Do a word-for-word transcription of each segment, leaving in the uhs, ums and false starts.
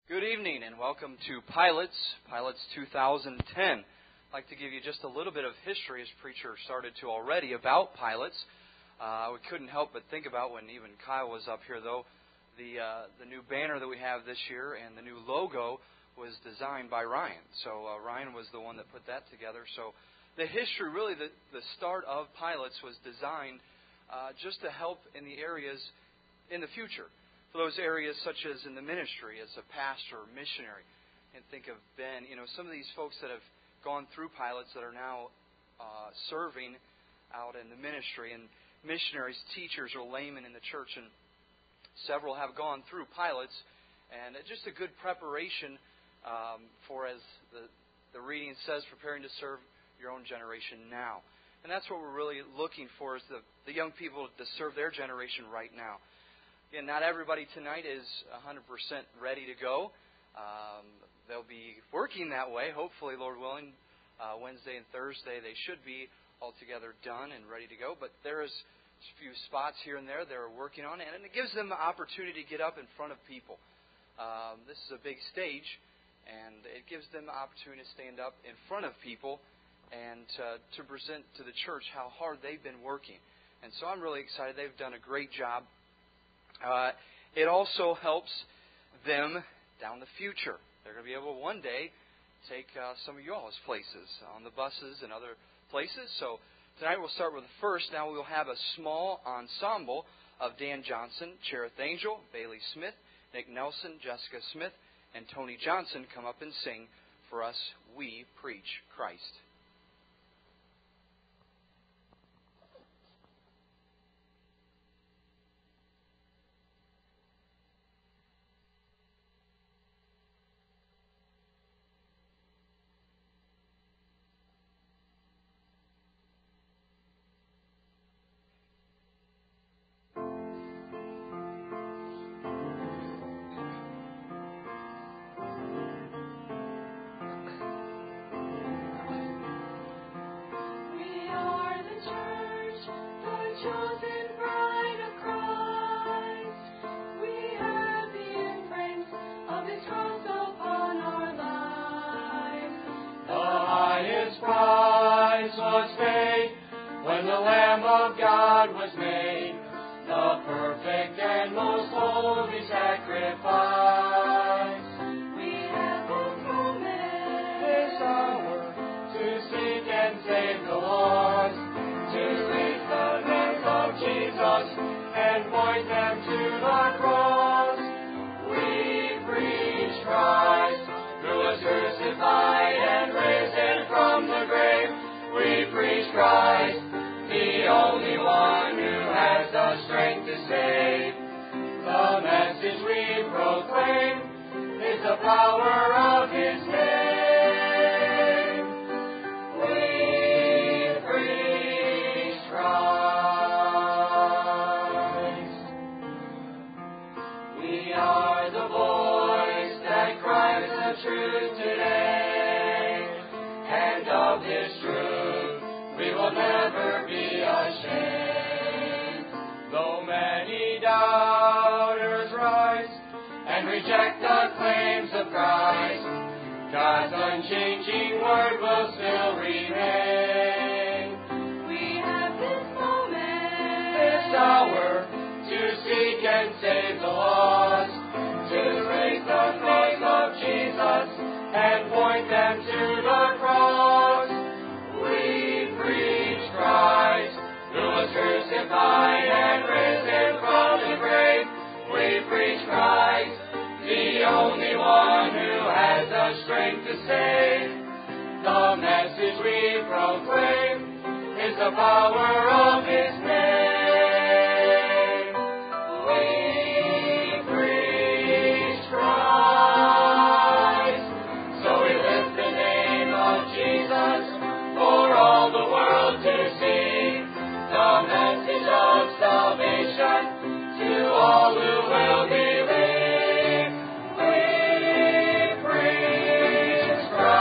Good evening and welcome to Pilots, Pilots two thousand ten. I'd like to give you just a little bit of history, as Preacher started to already, about Pilots. Uh, we couldn't help but think about, when even Kyle was up here though, the uh, the new banner that we have this year and the new logo was designed by Ryan. So uh, Ryan was the one that put that together. So the history, really the, the start of Pilots was designed uh, just to help in the areas in the future. For those areas such as in the ministry, as a pastor or missionary. And think of Ben, you know, some of these folks that have gone through Pilots that are now uh, serving out in the ministry. And missionaries, teachers, or laymen in the church. And several have gone through Pilots. And just a good preparation um, for, as the, the reading says, preparing to serve your own generation now. And that's what we're really looking for, is the, the young people to serve their generation right now. Again, not everybody tonight is one hundred percent ready to go. Um, they'll be working that way, hopefully, Lord willing. Uh, Wednesday and Thursday, they should be altogether done and ready to go. But there is a few spots here and there they're working on, and it gives them the opportunity to get up in front of people. Um, this is a big stage, and it gives them the opportunity to stand up in front of people and uh, to present to the church how hard they've been working. And so I'm really excited. They've done a great job. Uh, it also helps them down the future. They're going to be able one day take uh, some of you all's places on the buses and other places. So tonight we'll start with the first. Now we'll have a small ensemble of Dan Johnson, Cherith Angel, Bailey Smith, Nick Nelson, Jessica Smith, and Tony Johnson come up and sing for us, We Preach Christ.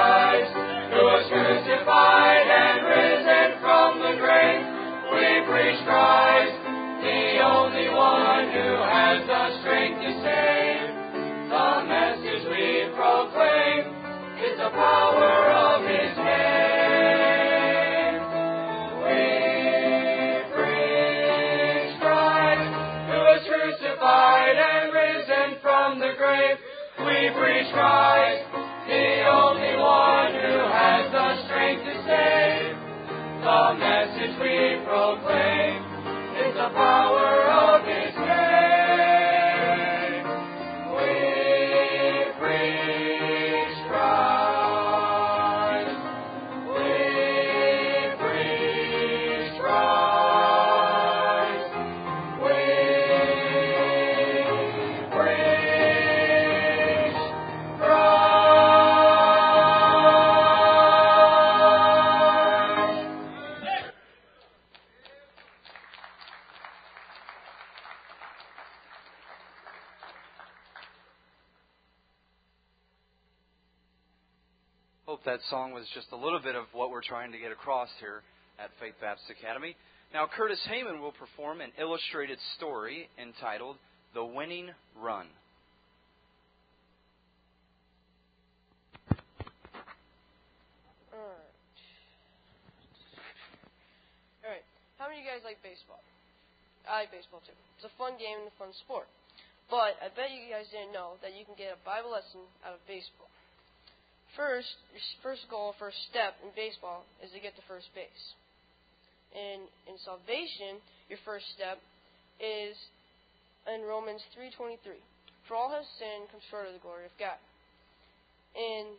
Preach the power of His name. We preach Christ, who was crucified and risen from the grave. We preach Christ, the only one who has the strength to save. The message we proclaim is the power of His name. We preach Christ. We preach Christ. We preach Christ. Hope that song was just a little bit of what we're trying to get across here at Faith Baptist Academy. Now, Curtis Heyman will perform an illustrated story entitled The Winning Run. Alright. Alright. How many of you guys like baseball? I like baseball too. It's a fun game and a fun sport. But I bet you guys didn't know that you can get a Bible lesson out of baseball. First, your first goal, first step in baseball is to get to first base. In in salvation, your first step is in Romans three twenty-three. For all have sinned, come short of the glory of God. In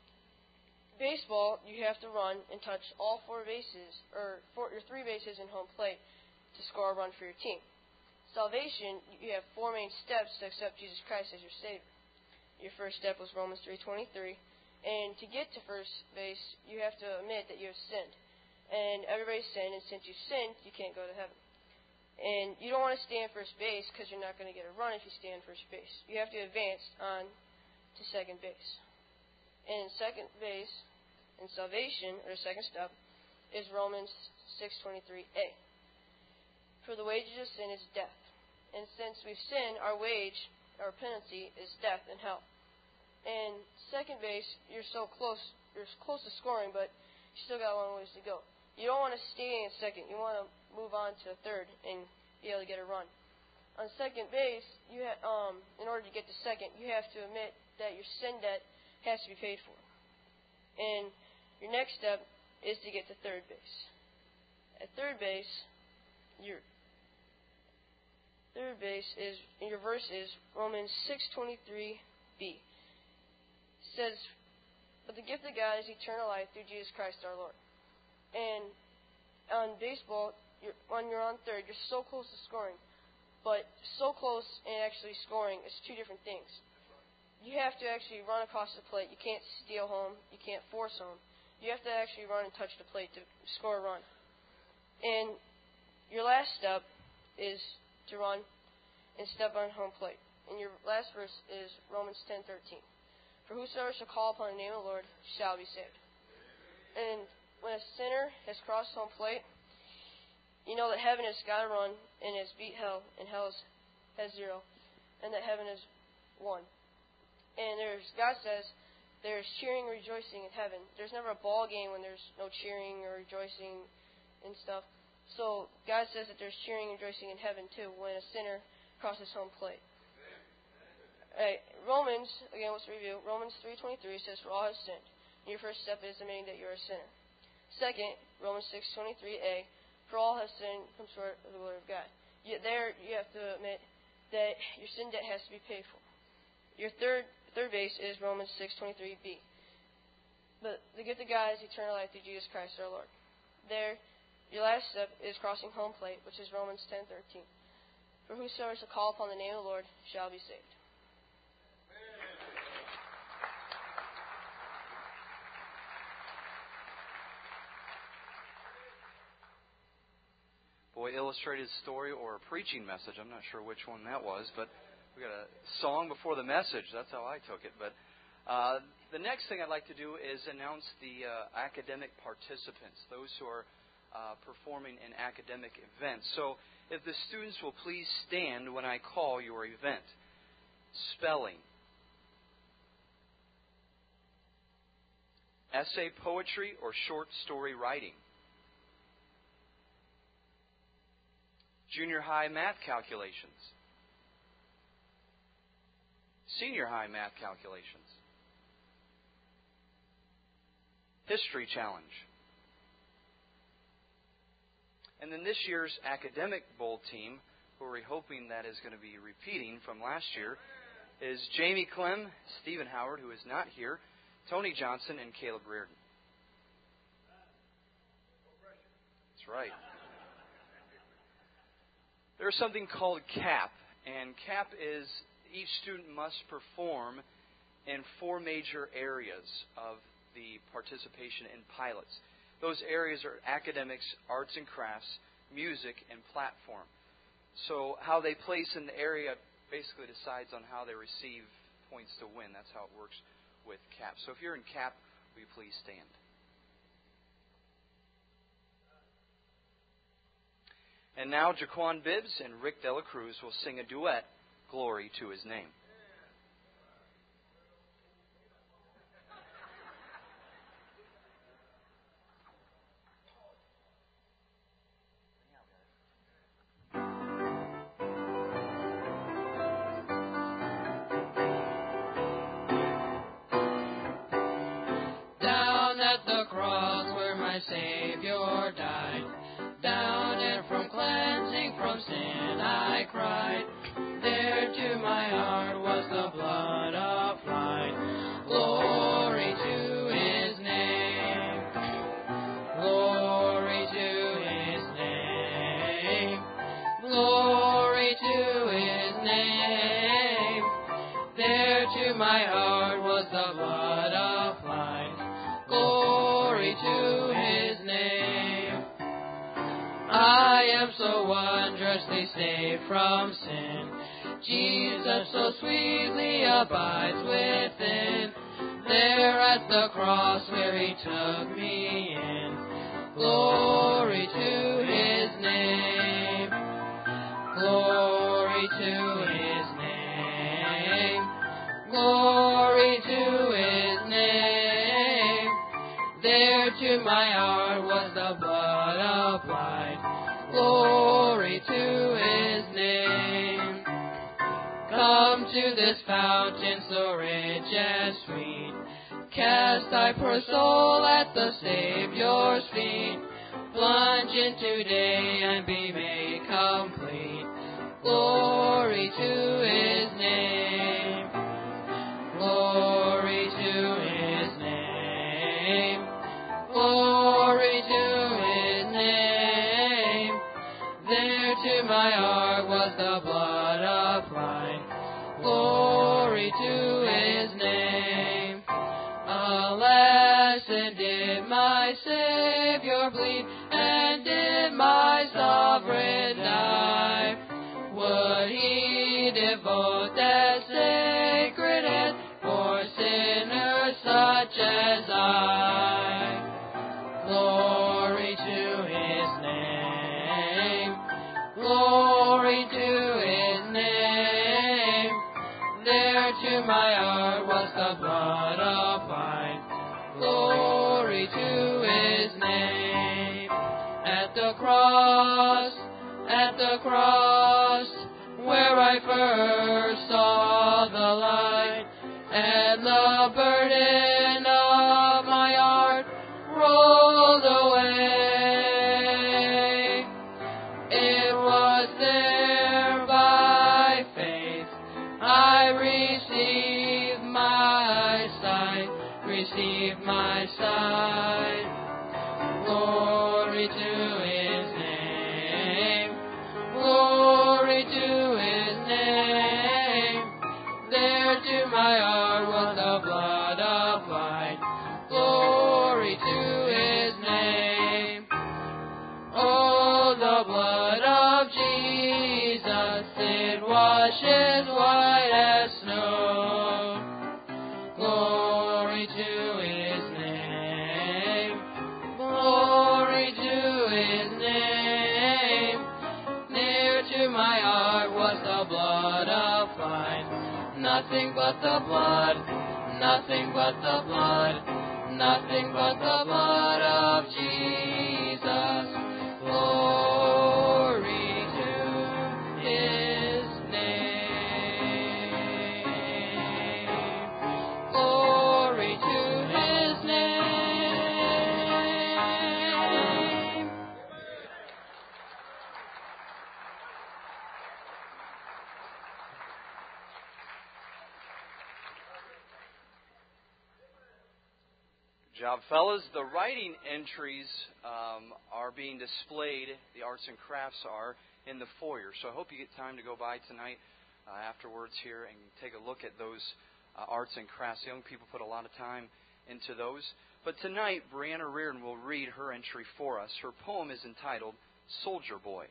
baseball, you have to run and touch all four bases, or four, your three bases in home plate to score a run for your team. Salvation, you have four main steps to accept Jesus Christ as your Savior. Your first step was Romans three twenty-three. And to get to first base, you have to admit that you have sinned. And everybody's sinned, and since you've sinned, you can't go to heaven. And you don't want to stay in first base because you're not going to get a run if you stay in first base. You have to advance on to second base. And second base, in salvation, or the second step, is Romans six twenty-three a. For the wages of sin is death. And since we've sinned, our wage, our penalty, is death and hell. And second base, you're so close, you're close to scoring, but you still got a long ways to go. You don't want to stay in second. You want to move on to third and be able to get a run. On second base, you ha- um, in order to get to second, you have to admit that your sin debt has to be paid for. And your next step is to get to third base. At third base, your third base is in your verse is Romans six twenty-three b. Says, but the gift of God is eternal life through Jesus Christ our Lord. And on baseball, you're, when you're on third, you're so close to scoring. But so close and actually scoring is two different things. You have to actually run across the plate. You can't steal home. You can't force home. You have to actually run and touch the plate to score a run. And your last step is to run and step on home plate. And your last verse is Romans ten thirteen. For whosoever shall call upon the name of the Lord shall be saved. And when a sinner has crossed home plate, you know that heaven has got to run and has beat hell, and hell has zero, and that heaven has won. And there's God says there's cheering and rejoicing in heaven. There's never a ball game when there's no cheering or rejoicing and stuff. So God says that there's cheering and rejoicing in heaven too when a sinner crosses home plate. Right. Romans, again, let's review. Romans three twenty-three says, for all have sinned. And your first step is admitting that you're a sinner. Second, Romans six twenty-three a, for all have sinned, come short of the glory of God. You, there, you have to admit that your sin debt has to be paid for. Your third third base is Romans six twenty-three b. But the gift of God is eternal life through Jesus Christ our Lord. There, your last step is crossing home plate, which is Romans ten thirteen. For whosoever shall call upon the name of the Lord shall be saved. Boy, illustrated story or a preaching message. I'm not sure which one that was, but we got a song before the message. That's how I took it. But uh, the next thing I'd like to do is announce the uh, academic participants, those who are uh, performing in academic events. So if the students will please stand when I call your event. Spelling. essay poetry, or short story writing. Junior high math calculations. Senior high math calculations. History challenge. And then this year's academic bowl team, who we're hoping that is going to be repeating from last year, is Jamie Clem, Stephen Howard, who is not here, Tony Johnson, and Caleb Reardon. That's right. There's something called C A P, and C A P is each student must perform in four major areas of the participation in pilots. Those areas are academics, arts and crafts, music, and platform. So how they place in the area basically decides on how they receive points to win. That's how it works with C A P. So if you're in C A P, will you please stand? And now Jaquan Bibbs and Rick Dela Cruz will sing a duet, Glory to His Name. Down at the cross where my Savior died, down and from cleansing from sin I cried. There to my heart was the blood applied. Glory to His name. Glory to His name. Glory to His name. There to my heart was the blood applied. Glory to His name. I am so wondrously saved from sin. Jesus so sweetly abides within. There at the cross where He took me in. Glory to His name. Glory to His name. Glory to His name. There to my heart was the blood applied. Glory to His name. Come to this fountain so rich and sweet. Cast thy poor soul at the Savior's feet. Plunge in today and be made complete. Glory to His name. Glory to His name. Glory to His name. There to my heart was the blood applied. Glory to His name. Alas, and did my Savior bleed, and did my sovereign die? Would He devote that sacred hand for sinners such as I? Glory to His name. Glory to His name. There to my heart was the blood applied. Glory to His name. At the cross, at the cross, where I first saw the light, and the burden of my heart rolled away. It was there by faith I received my sight, received my sight. Glory to His name. Glory to His name. There to my heart was the blood applied. Glory to His name. Oh, the blood of Jesus, it washes white as snow. Glory to His name. Glory to His name. Near to my heart was the blood applied. Nothing but the blood, nothing but the blood, nothing but the blood of Jesus. Glory to His name. Glory to His name. Good job, fellas. The writing entries um, are being displayed, the arts and crafts are, in the foyer. So I hope you get time to go by tonight uh, afterwards here and take a look at those uh, arts and crafts. Young people put a lot of time into those. But tonight, Brianna Reardon will read her entry for us. Her poem is entitled Soldier Boy.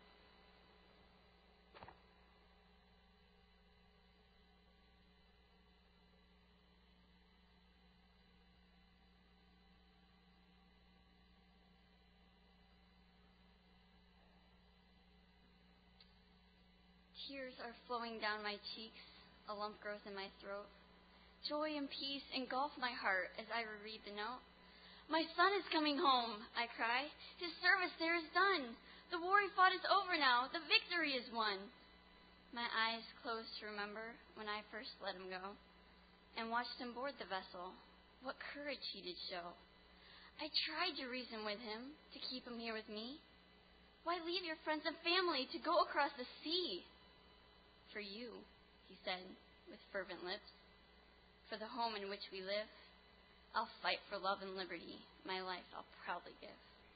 Tears are flowing down my cheeks, a lump grows in my throat. Joy and peace engulf my heart as I reread the note. My son is coming home, I cry. His service there is done. The war he fought is over now. The victory is won. My eyes close to remember when I first let him go and watched him board the vessel. What courage he did show. I tried to reason with him to keep him here with me. Why leave your friends and family to go across the sea? For you, he said with fervent lips, for the home in which we live, I'll fight for love and liberty. My life I'll proudly give.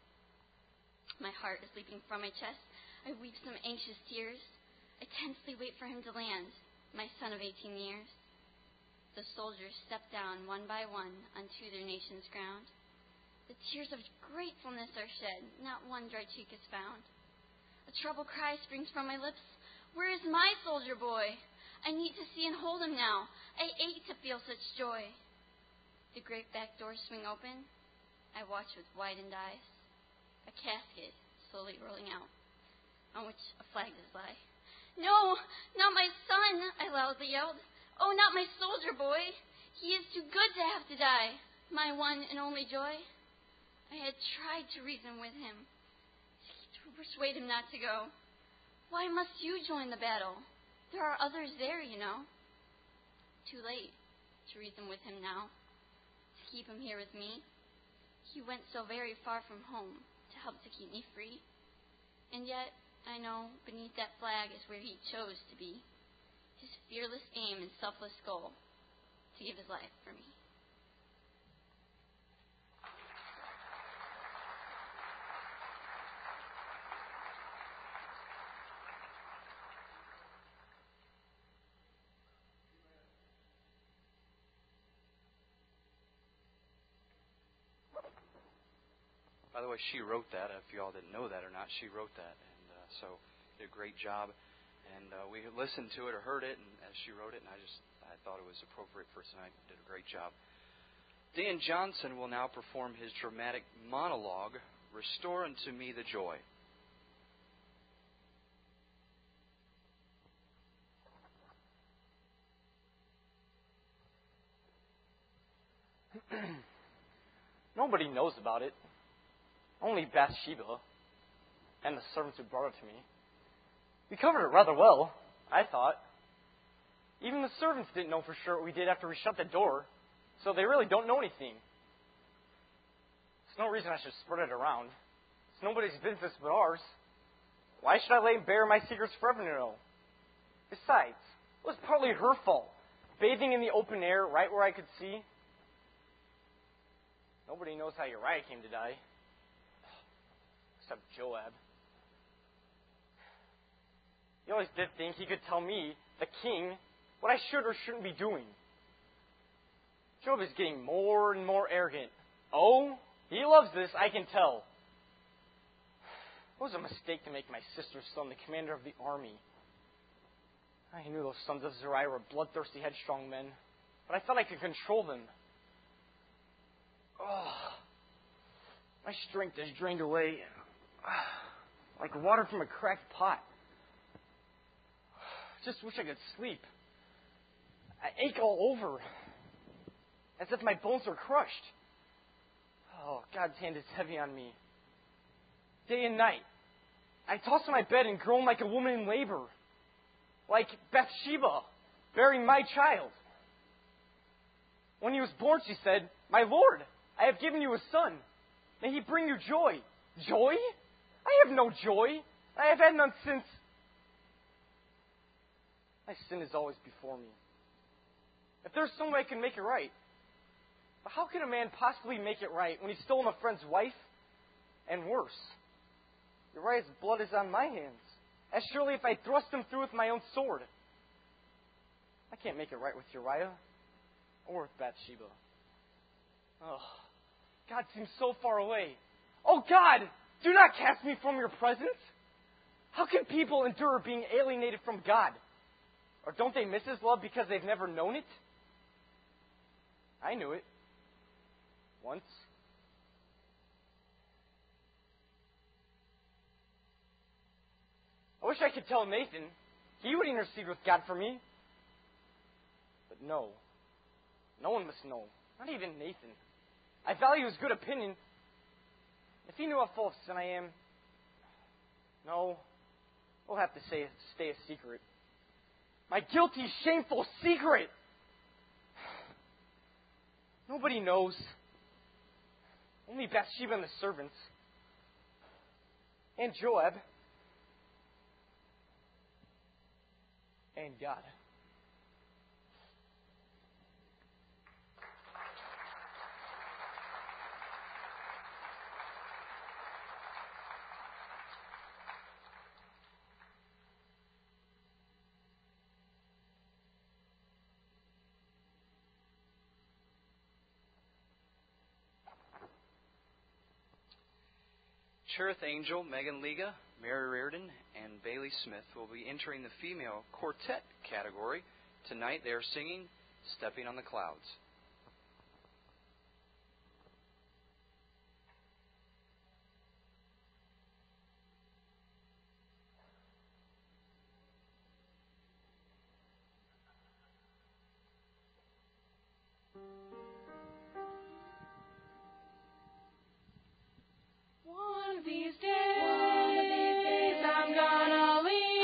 My heart is leaping from my chest. I weep some anxious tears. I tensely wait for him to land, my son of eighteen years. The soldiers step down one by one unto their nation's ground. The tears of gratefulness are shed, not one dry cheek is found. A troubled cry springs from my lips. Where is my soldier boy? I need to see and hold him now. I ache to feel such joy. The great back doors swing open. I watch with widened eyes. A casket slowly rolling out, on which a flag does lie. No, not my son, I loudly yelled. Oh, not my soldier boy. He is too good to have to die. My one and only joy. I had tried to reason with him, to persuade him not to go. Why must you join the battle? There are others there, you know. Too late to reason with him now, to keep him here with me. He went so very far from home to help to keep me free. And yet, I know beneath that flag is where he chose to be. His fearless aim and selfless goal, to give his life for me. By the way, she wrote that. If you all didn't know that or not, she wrote that. And uh, so did a great job. And uh, we listened to it or heard it and as she wrote it, and I just I thought it was appropriate for tonight. Did a great job. Dan Johnson will now perform his dramatic monologue, Restore Unto Me the Joy. Nobody knows about it. Only Bathsheba and the servants who brought it to me. We covered it rather well, I thought. Even the servants didn't know for sure what we did after we shut the door, so they really don't know anything. There's no reason I should spread it around. It's nobody's business but ours. Why should I lay bare my secrets for everyone to know? Besides, it was partly her fault, bathing in the open air right where I could see. Nobody knows how Uriah came to die. Except Joab. He always did think he could tell me, the king, what I should or shouldn't be doing. Joab is getting more and more arrogant. Oh, he loves this, I can tell. It was a mistake to make my sister's son the commander of the army. I knew those sons of Zeruiah were bloodthirsty, headstrong men, but I thought I could control them. Oh, my strength is drained away like water from a cracked pot. Just wish I could sleep. I ache all over, as if my bones were crushed. Oh, God's hand is heavy on me. Day and night. I toss in my bed and groan like a woman in labor. Like Bathsheba, bearing my child. When he was born, she said, "My Lord, I have given you a son. May he bring you joy." Joy? I have no joy. I have had none since. My sin is always before me. If there's some way I can make it right. But how can a man possibly make it right when he's stolen a friend's wife? And worse, Uriah's blood is on my hands, as surely if I thrust him through with my own sword. I can't make it right with Uriah or with Bathsheba. Oh, God seems so far away. Oh God, do not cast me from your presence. How can people endure being alienated from God? Or don't they miss His love because they've never known it? I knew it. Once. I wish I could tell Nathan. He would intercede with God for me. But no. No one must know. Not even Nathan. I value his good opinion. If he knew how full of sin I am, no, we'll have to say, stay a secret. My guilty, shameful secret! Nobody knows. Only Bathsheba and the servants. And Joab. And God. Cherith Angel, Megan Liga, Mary Reardon, and Bailey Smith will be entering the female quartet category. Tonight they are singing Stepping on the Clouds. One of these days, I'm gonna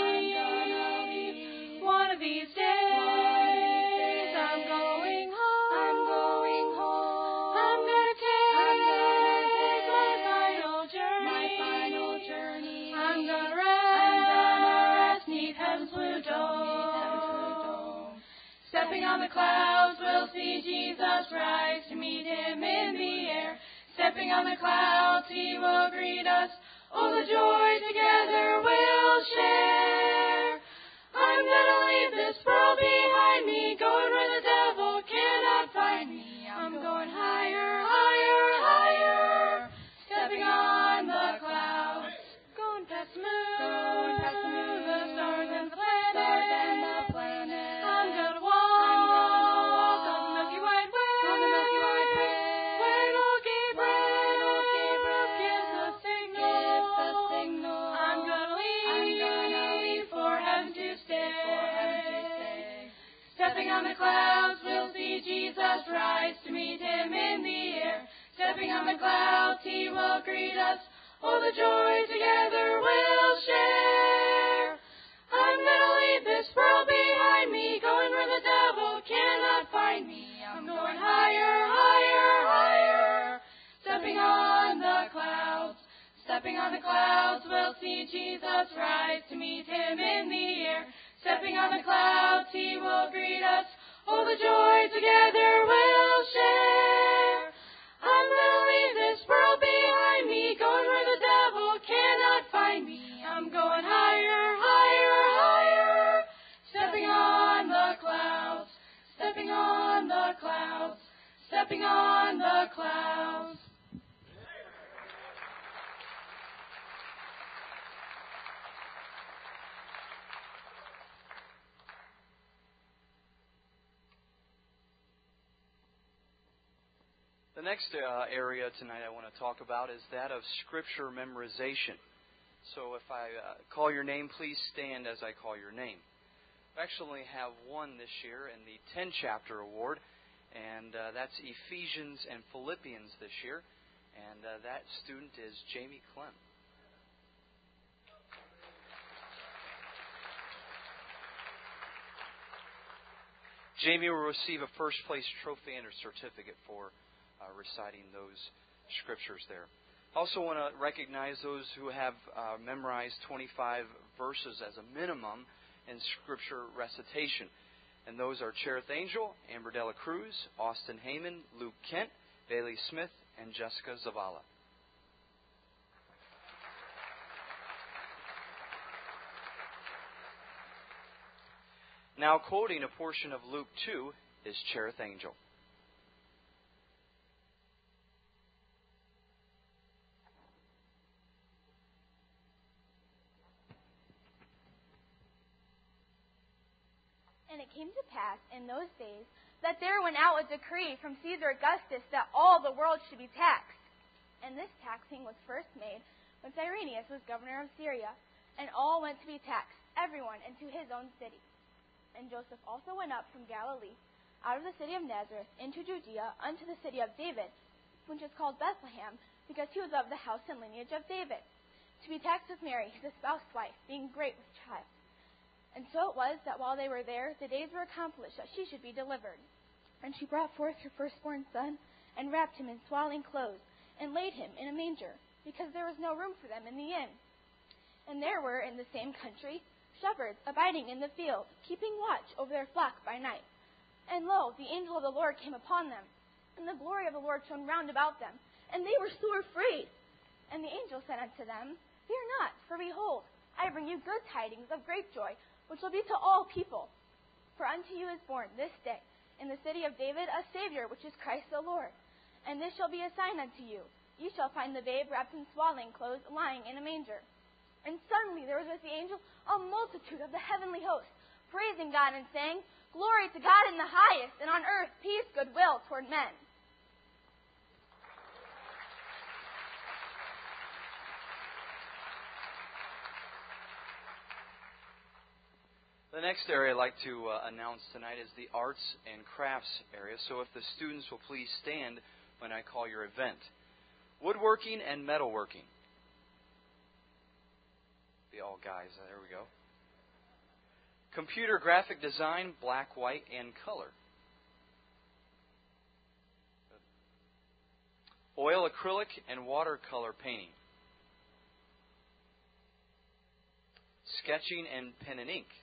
leave. One of these days, I'm going home. I'm going home. I'm gonna take my final journey. My final journey. I'm gonna rest 'neath heaven's blue dome. Stepping on the clouds, we'll see Jesus rise to meet Him in the air. Stepping on the clouds, He will greet us. Oh, the joy together we'll share. I'm gonna leave this world behind me, going where the devil cannot find me. I'm going higher, higher, higher. Stepping on the clouds, going past the moon, going past the moon, the stars and the planets. Stars and the planets. I'm gonna walk, I'm gonna walk on the Milky White Way, on the Milky White Way. When old Gabriel, Gabriel gives the signal, gives the signal. I'm gonna leave, I'm gonna leave for heaven to stay. For heaven to stay. Stepping on the clouds, we'll see Jesus rise to meet Him in the air. Stepping on the clouds, He will greet us. Oh, the joy together we'll share. I'm gonna leave this world behind me, going where the devil cannot find me. I'm going higher, higher, higher. Stepping on the clouds, stepping on the clouds, we'll see Jesus rise to meet Him in the air. Stepping on the clouds, He will greet us. Oh, the joy together we'll share. I'm gonna leave this world behind me, going where the devil cannot find me. I'm going higher, higher, higher. Stepping on the clouds, stepping on the clouds, stepping on the clouds. The next uh, area tonight I want to talk about is that of Scripture memorization. So if I uh, call your name, please stand as I call your name. We actually have one this year in the ten chapter award, and uh, that's Ephesians and Philippians this year. And uh, that student is Jamie Clem. Jamie will receive a first place trophy and a certificate for uh, reciting those scriptures there. I also want to recognize those who have uh, memorized twenty-five verses as a minimum in scripture recitation. And those are Cherith Angel, Amber Dela Cruz, Austin Heyman, Luke Kent, Bailey Smith, and Jessica Zavala. Now quoting a portion of Luke two is Cherith Angel. And it came to pass in those days that there went out a decree from Caesar Augustus that all the world should be taxed. And this taxing was first made when Cyrenius was governor of Syria, and all went to be taxed, everyone into his own city. And Joseph also went up from Galilee, out of the city of Nazareth, into Judea, unto the city of David, which is called Bethlehem, because he was of the house and lineage of David, to be taxed with Mary, his espoused wife, being great with child. And so it was that while they were there, the days were accomplished that she should be delivered. And she brought forth her firstborn son, and wrapped him in swaddling clothes, and laid him in a manger, because there was no room for them in the inn. And there were in the same country shepherds abiding in the field, keeping watch over their flock by night. And lo, the angel of the Lord came upon them, and the glory of the Lord shone round about them, and they were sore afraid. And the angel said unto them, Fear not, for behold, I bring you good tidings of great joy, which will be to all people. For unto you is born this day in the city of David a Savior, which is Christ the Lord. And this shall be a sign unto you. Ye shall find the babe wrapped in swaddling clothes, lying in a manger. And suddenly there was with the angel a multitude of the heavenly host, praising God and saying, Glory to God in the highest, and on earth peace, goodwill toward men. The next area I'd like to uh, announce tonight is the arts and crafts area. So if the students will please stand when I call your event. Woodworking and metalworking. Be all guys. There we go. Computer graphic design, black, white, and color. Oil, acrylic, and watercolor painting. Sketching and pen and ink.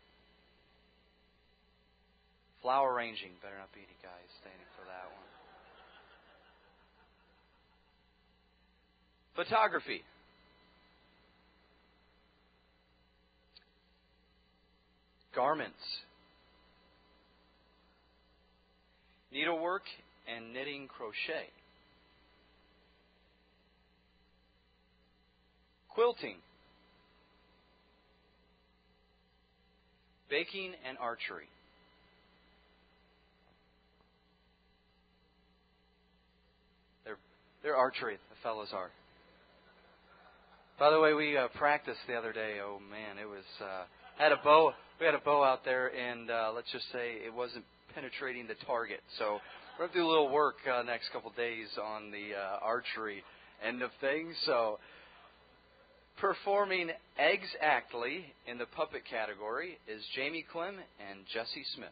Flower arranging. Better not be any guys standing for that one. Photography. Garments. Needlework and knitting crochet. Quilting. Baking and archery. They're, they're archery, the fellows are. By the way, we uh, practiced the other day. Oh man, it was uh, had a bow. We had a bow out there, and uh, let's just say it wasn't penetrating the target. So we're going to do a little work uh, next couple days on the uh, archery end of things. So performing exactly in the puppet category is Jamie Clem and Jesse Smith.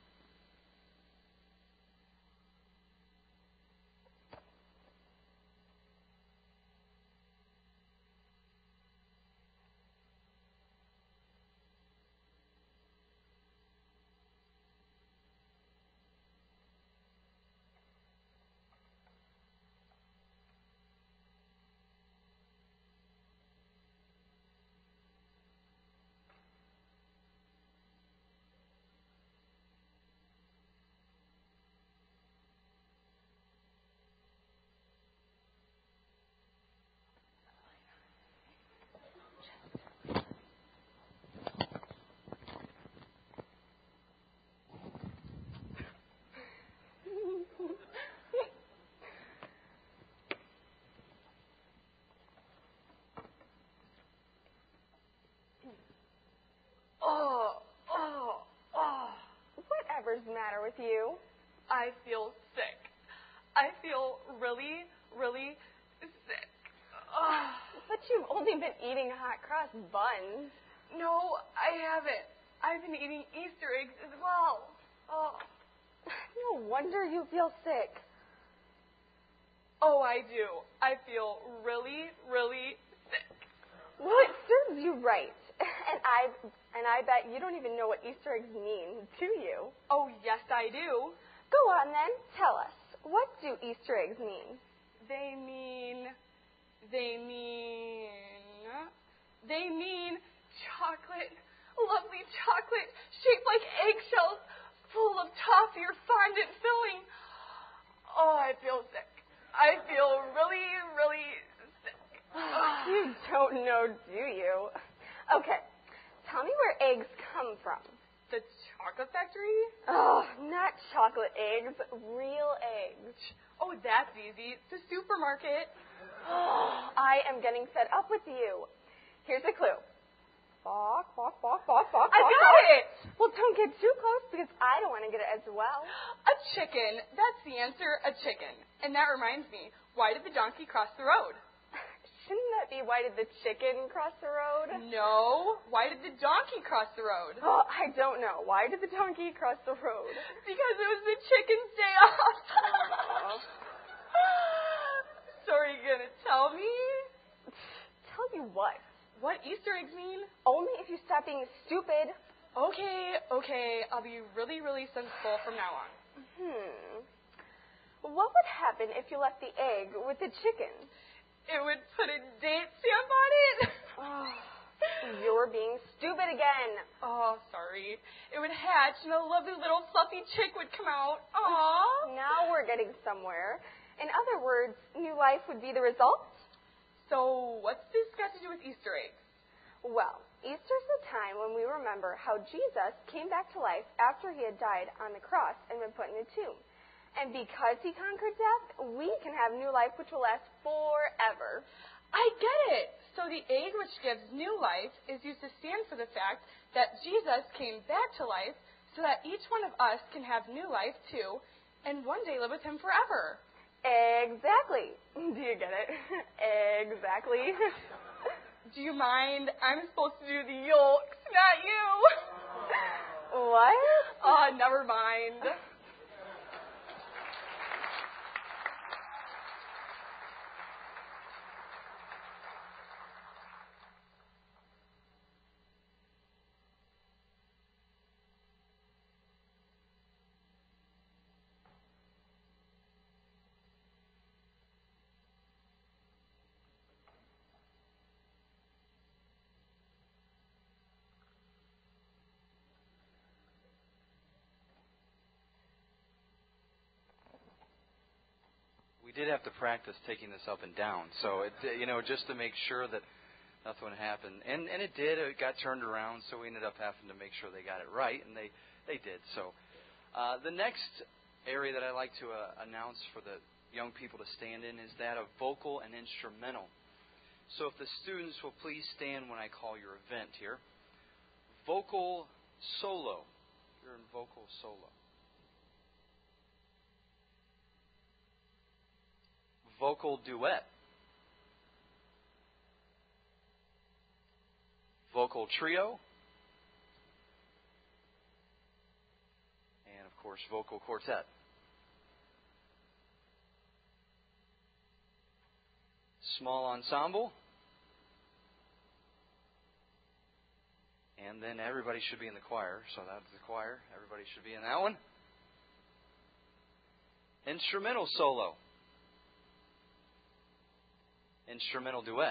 Oh, oh, oh. Whatever's the matter with you? I feel sick. I feel really, really sick. Ugh. But you've only been eating hot cross buns. No, I haven't. I've been eating Easter eggs as well. Oh. No wonder you feel sick. Oh, I do. I feel really, really sick. Well, it serves you right. And I and I bet you don't even know what Easter eggs mean, do you? Oh, yes, I do. Go on then. Tell us. What do Easter eggs mean? They mean, they mean, they mean chocolate, lovely chocolate shaped like eggshells, full of toffee or fondant filling. Oh, I feel sick. I feel really, really sick. You don't know, do you? Okay, tell me where eggs come from. The chocolate factory? Oh, not chocolate eggs, real eggs. Oh, that's easy. The supermarket. Oh, I am getting fed up with you. Here's a clue. Bawk, bawk, bawk, bawk, bawk, I bawk, got bawk. it! Well, don't get too close because I don't want to get it as well. A chicken. That's the answer, a chicken. And that reminds me, why did the donkey cross the road? Shouldn't that be why did the chicken cross the road? No. Why did the donkey cross the road? Oh, I don't know. Why did the donkey cross the road? Because it was the chicken's day off. So are you going to tell me? Tell you what? What Easter eggs mean? Only if you stop being stupid. Okay, okay. I'll be really, really sensible from now on. Hmm. What would happen if you left the egg with the chicken? It would put a date stamp on it. Oh, you're being stupid again. Oh, sorry. It would hatch and a lovely little fluffy chick would come out. Aww. Now we're getting somewhere. In other words, new life would be the result? So what's this got to do with Easter eggs? Well, Easter's the time when we remember how Jesus came back to life after he had died on the cross and been put in a tomb. And because he conquered death, we can have new life which will last forever. I get it. So the egg which gives new life is used to stand for the fact that Jesus came back to life so that each one of us can have new life too and one day live with him forever. Exactly. Do you get it? Exactly. Do you mind? I'm supposed to do the yolks, not you. What? Oh, never mind. We did have to practice taking this up and down, so it, you know, just to make sure that nothing would happen. And and it did. It got turned around, so we ended up having to make sure they got it right, and they they did. So uh, the next area that I like to uh, announce for the young people to stand in is that of vocal and instrumental. So if the students will please stand when I call your event here. Vocal solo. You're in vocal solo. Vocal duet. Vocal trio. And of course, vocal quartet. Small ensemble. And then everybody should be in the choir. So that's the choir. Everybody should be in that one. Instrumental solo. Instrumental duet.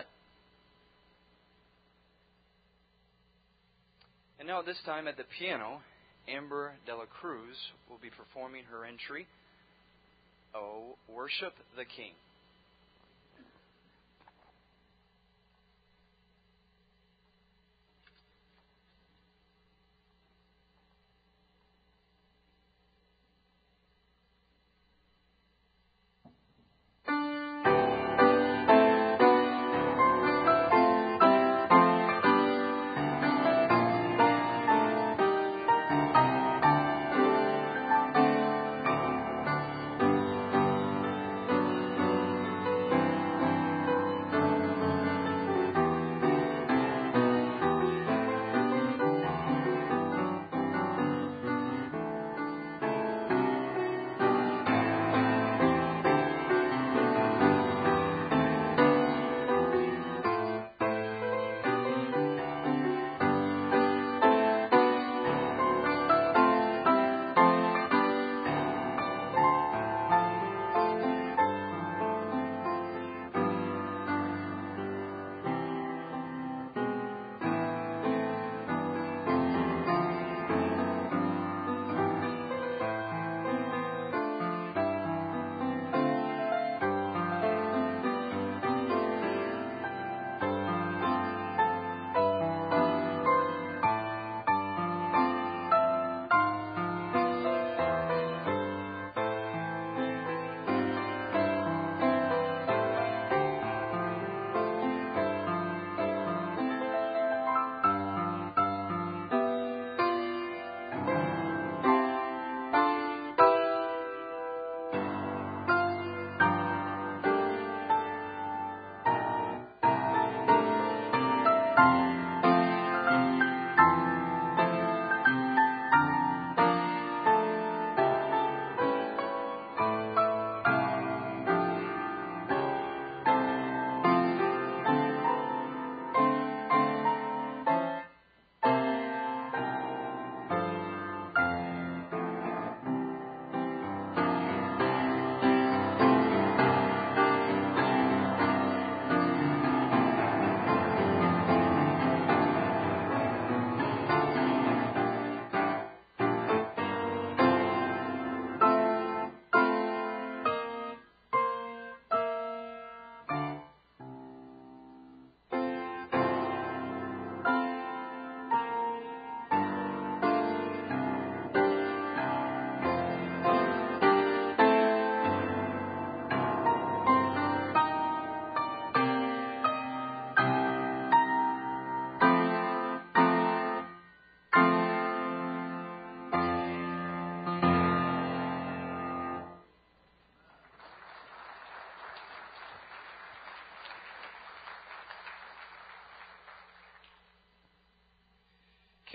And now at this time at the piano, Amber Dela Cruz will be performing her entry, Oh, Worship the King. Thank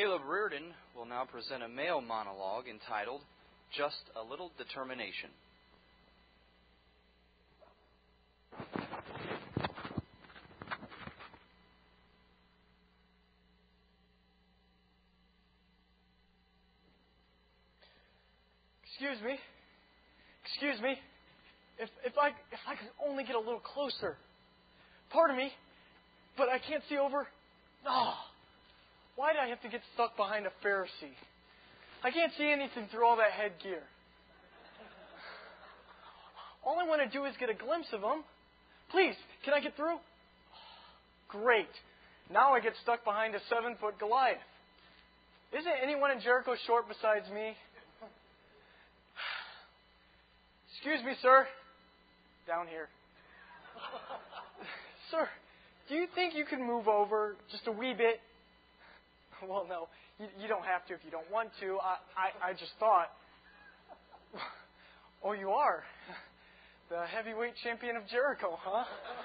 Caleb Reardon will now present a male monologue entitled, Just a Little Determination. Excuse me. Excuse me. If if I if I could only get a little closer. Pardon me, but I can't see over. Oh, why did I have to get stuck behind a Pharisee? I can't see anything through all that headgear. All I want to do is get a glimpse of him. Please, can I get through? Great. Now I get stuck behind a seven-foot Goliath. Isn't anyone in Jericho short besides me? Excuse me, sir. Down here. Sir, do you think you can move over just a wee bit? Well, no, you, you don't have to if you don't want to. I, I, I just thought. Oh, you are? The heavyweight champion of Jericho, huh?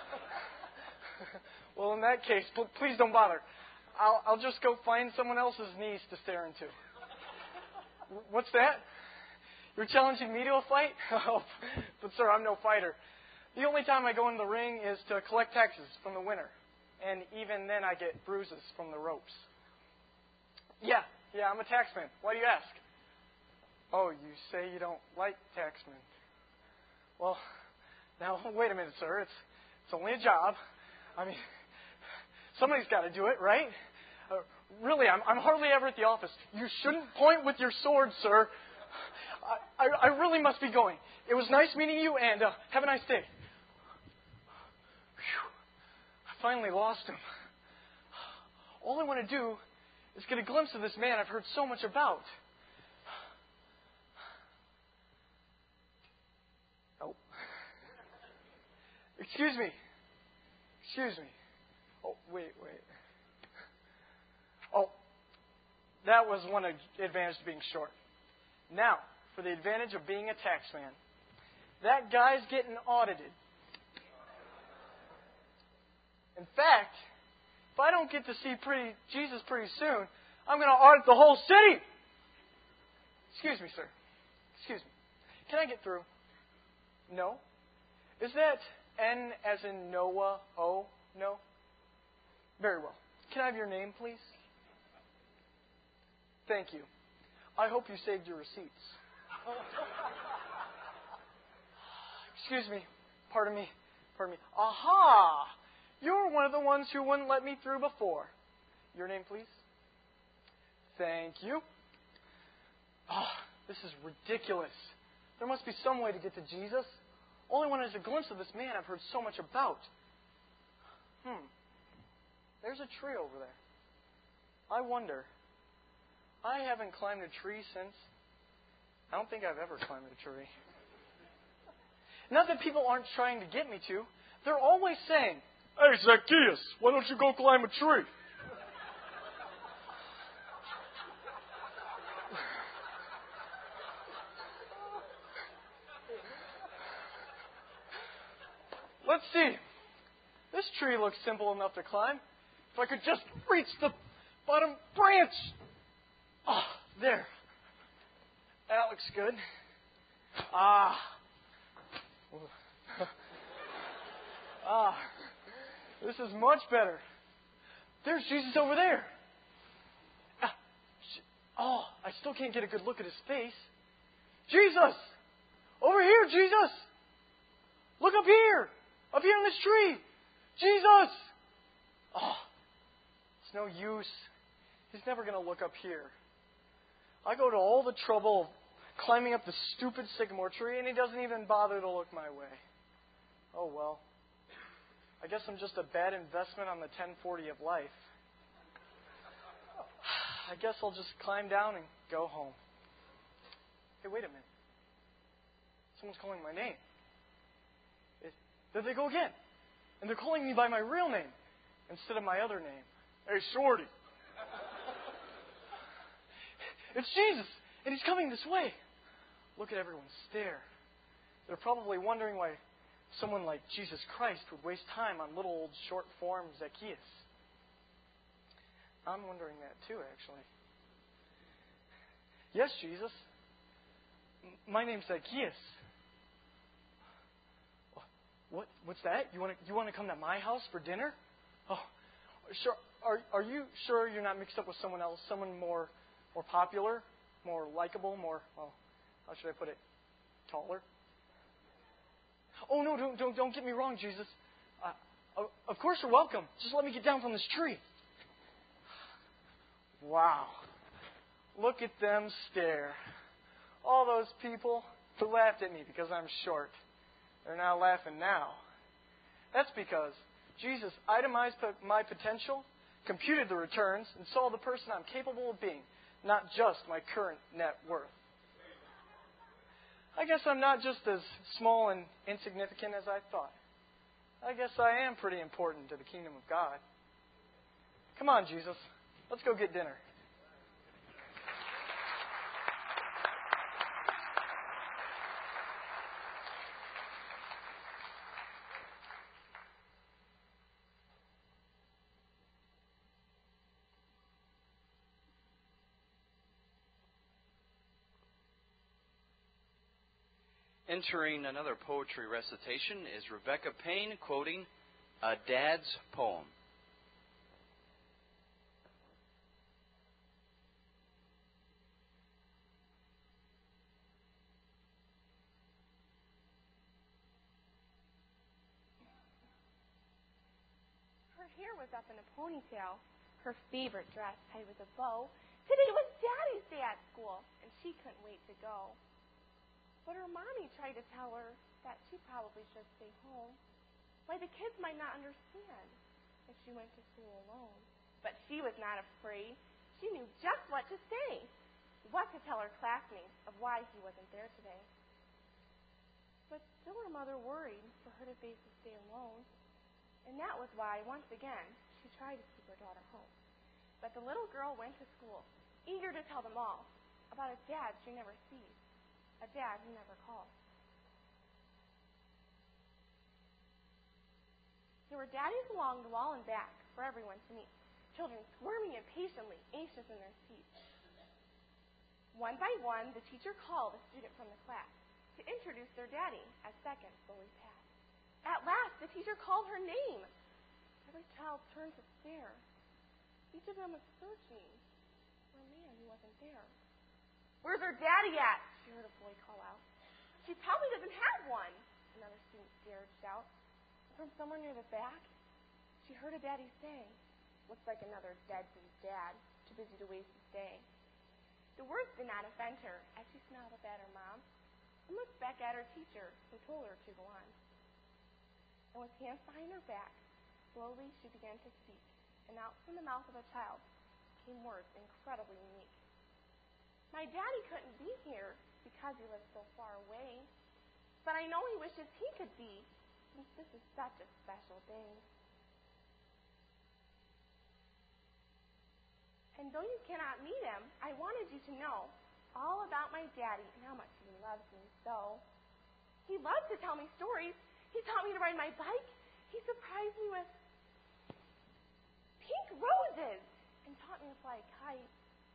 Well, in that case, pl- please don't bother. I'll, I'll just go find someone else's knees to stare into. What's that? You're challenging me to a fight? Oh, but sir, I'm no fighter. The only time I go in the ring is to collect taxes from the winner. And even then I get bruises from the ropes. Yeah, yeah, I'm a taxman. Why do you ask? Oh, you say you don't like taxmen. Well, now, wait a minute, sir. It's it's only a job. I mean, somebody's got to do it, right? Uh, really, I'm, I'm hardly ever at the office. You shouldn't point with your sword, sir. I, I, I really must be going. It was nice meeting you, and uh, have a nice day. Whew. I finally lost him. All I want to do is get a glimpse of this man I've heard so much about. Oh. Excuse me. Excuse me. Oh, wait, wait. Oh, that was one advantage to being short. Now, for the advantage of being a taxman. That guy's getting audited. In fact, if I don't get to see pretty Jesus pretty soon, I'm going to audit the whole city. Excuse me, sir. Excuse me. Can I get through? No? Is that N as in Noah, O? No? Very well. Can I have your name, please? Thank you. I hope you saved your receipts. Excuse me. Pardon me. Pardon me. Aha! You're one of the ones who wouldn't let me through before. Your name, please? Thank you. Oh, this is ridiculous. There must be some way to get to Jesus. All I wanted is a glimpse of this man I've heard so much about. Hmm. There's a tree over there. I wonder. I haven't climbed a tree since... I don't think I've ever climbed a tree. Not that people aren't trying to get me to. They're always saying, "Hey, Zacchaeus, why don't you go climb a tree?" Let's see. This tree looks simple enough to climb. If I could just reach the bottom branch. Ah, oh, there. That looks good. Ah. Ah. This is much better. There's Jesus over there. Ah. Oh, I still can't get a good look at his face. Jesus! Over here, Jesus! Look up here! Up here in this tree! Jesus! Oh, it's no use. He's never going to look up here. I go to all the trouble of climbing up the stupid sycamore tree, and he doesn't even bother to look my way. Oh, well. I guess I'm just a bad investment on the ten forty of life. I guess I'll just climb down and go home. Hey, wait a minute. Someone's calling my name. It, there they go again. And they're calling me by my real name instead of my other name. Hey, Shorty. It's Jesus, and he's coming this way. Look at everyone stare. They're probably wondering why someone like Jesus Christ would waste time on little old short-form Zacchaeus. I'm wondering that too, actually. Yes, Jesus. My name's Zacchaeus. What? What's that? You want to you want to come to my house for dinner? Oh, sure. Are are you sure you're not mixed up with someone else? Someone more more popular, more likable, more well, how should I put it? Taller? Oh no! Don't don't don't get me wrong, Jesus. Uh, of course you're welcome. Just let me get down from this tree. Wow! Look at them stare. All those people who laughed at me because I'm short. They're now laughing now. That's because Jesus itemized my potential, computed the returns, and saw the person I'm capable of being, not just my current net worth. I guess I'm not just as small and insignificant as I thought. I guess I am pretty important to the kingdom of God. Come on, Jesus. Let's go get dinner. Entering another poetry recitation is Rebecca Payne quoting A Dad's Poem. Her hair was up in a ponytail, her favorite dress tied with a bow. Today was Daddy's day at school, and she couldn't wait to go. But her mommy tried to tell her that she probably should stay home. Why, the kids might not understand if she went to school alone. But she was not afraid. She knew just what to say, what to tell her classmates of why he wasn't there today. But still her mother worried for her to face this day alone. And that was why, once again, she tried to keep her daughter home. But the little girl went to school, eager to tell them all about a dad she never sees. A dad who never calls. There were daddies along the wall and back for everyone to meet, children squirming impatiently, anxious in their seats. One by one, the teacher called a student from the class to introduce their daddy as seconds slowly passed. At last, the teacher called her name. Every child turned to stare. Each of them was searching for a man who wasn't there. "Where's her daddy at?" she heard a boy call out. "She probably doesn't have one," another student dared shout. From somewhere near the back, she heard a daddy say, "Looks like another deadbeat dad, too busy to waste his day." The words did not offend her as she smiled up at her mom and looked back at her teacher, who told her to go on. And with hands behind her back, slowly she began to speak, and out from the mouth of a child came words incredibly unique. "My daddy couldn't be here because he lives so far away, but I know he wishes he could be, since this is such a special day. And though you cannot meet him, I wanted you to know all about my daddy and how much he loves me so. He loves to tell me stories. He taught me to ride my bike. He surprised me with pink roses and taught me to fly a kite.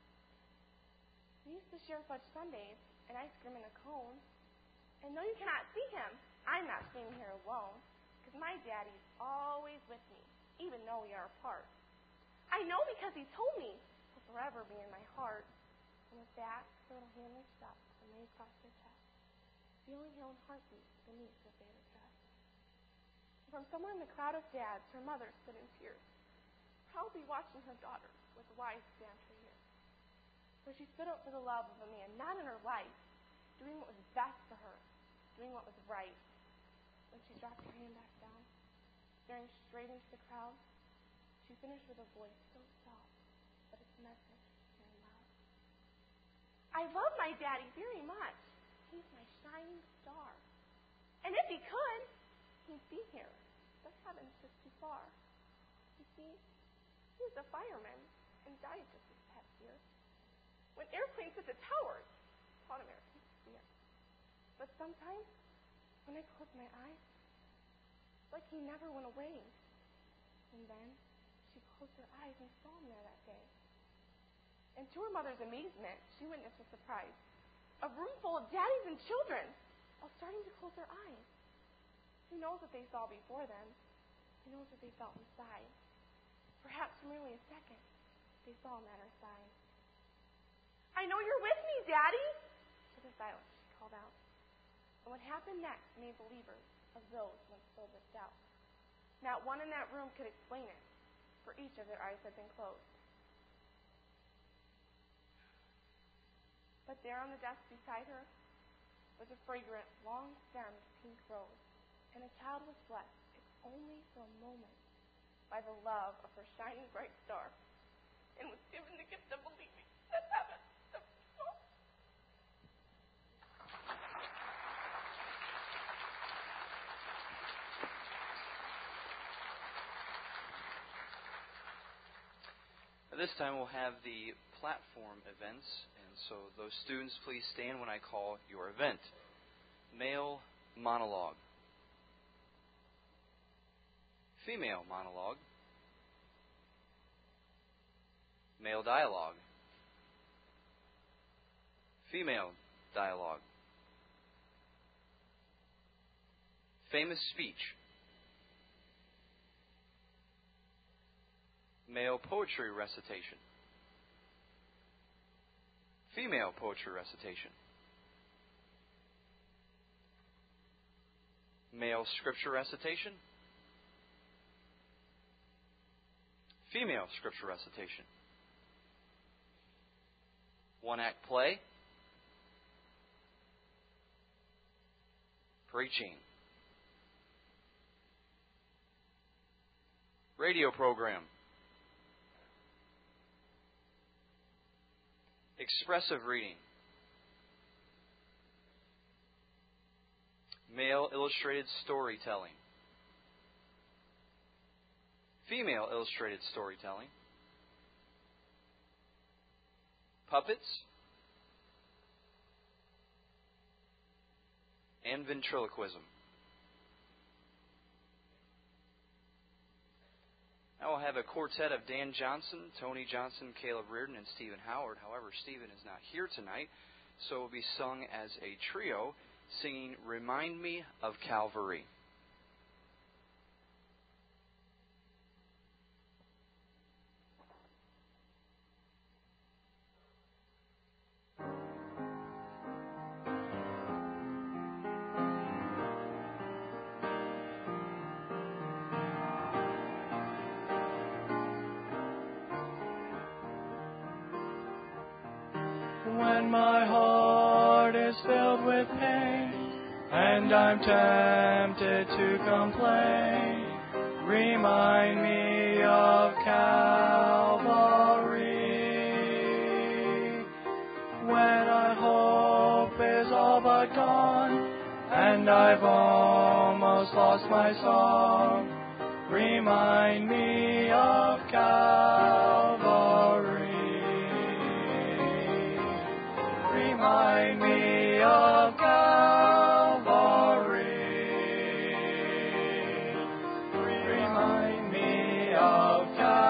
We used to share fudge sundaes and ice cream in a cone. And though you cannot see him, I'm not standing here alone, because my daddy's always with me, even though we are apart. I know because he told me he'll forever be in my heart." And with that, her little hand reached up and lay across her chest, feeling her own heartbeat beneath her favorite dress. From somewhere in the crowd of dads, her mother stood in tears, proudly watching her daughter with wise stand her years. For she stood up for the love of a man not in her life, doing what was best for her, doing what was right. When she dropped her hand back down, staring straight into the crowd, she finished with a voice so soft, but its message very loud. "I love my daddy very much. He's my shining star. And if he could, he'd be here, but heaven's just too far. You see, he was a fireman and died just this past year, when airplanes hit the towers, taught Americans fear. But sometimes, when I close my eyes, it's like he never went away. And then she closed her eyes and saw him there that day. And to her mother's amazement, she witnessed with surprise a room full of daddies and children, all starting to close their eyes. Who knows what they saw before them? Who knows what they felt inside? Perhaps for merely a second, they saw him at her side. I know you're with me, Daddy! To the silence, she called out. And what happened next made believers of those once filled with doubt. Not one in that room could explain it, for each of their eyes had been closed. But there on the desk beside her was a fragrant, long-stemmed pink rose, and a child was blessed, if only for a moment, by the love of her shining bright star, and was given the gift of believing that heaven. At this time, we'll have the platform events, and so those students, please stand when I call your event. Male monologue. Female monologue. Male dialogue. Female dialogue. Famous speech. Male poetry recitation. Female poetry recitation. Male scripture recitation. Female scripture recitation. One-act play. Preaching. Radio program. Expressive reading. Male illustrated storytelling. Female illustrated storytelling. Puppets. And ventriloquism. I will have a quartet of Dan Johnson, Tony Johnson, Caleb Reardon, and Stephen Howard. However, Stephen is not here tonight, so it will be sung as a trio, singing Remind Me of Calvary. When my heart is filled with pain and I'm tempted to complain, remind me of Calvary. When our hope is all but gone and I've almost lost my song, remind me of Calvary. Remind me of Calvary. Remind me of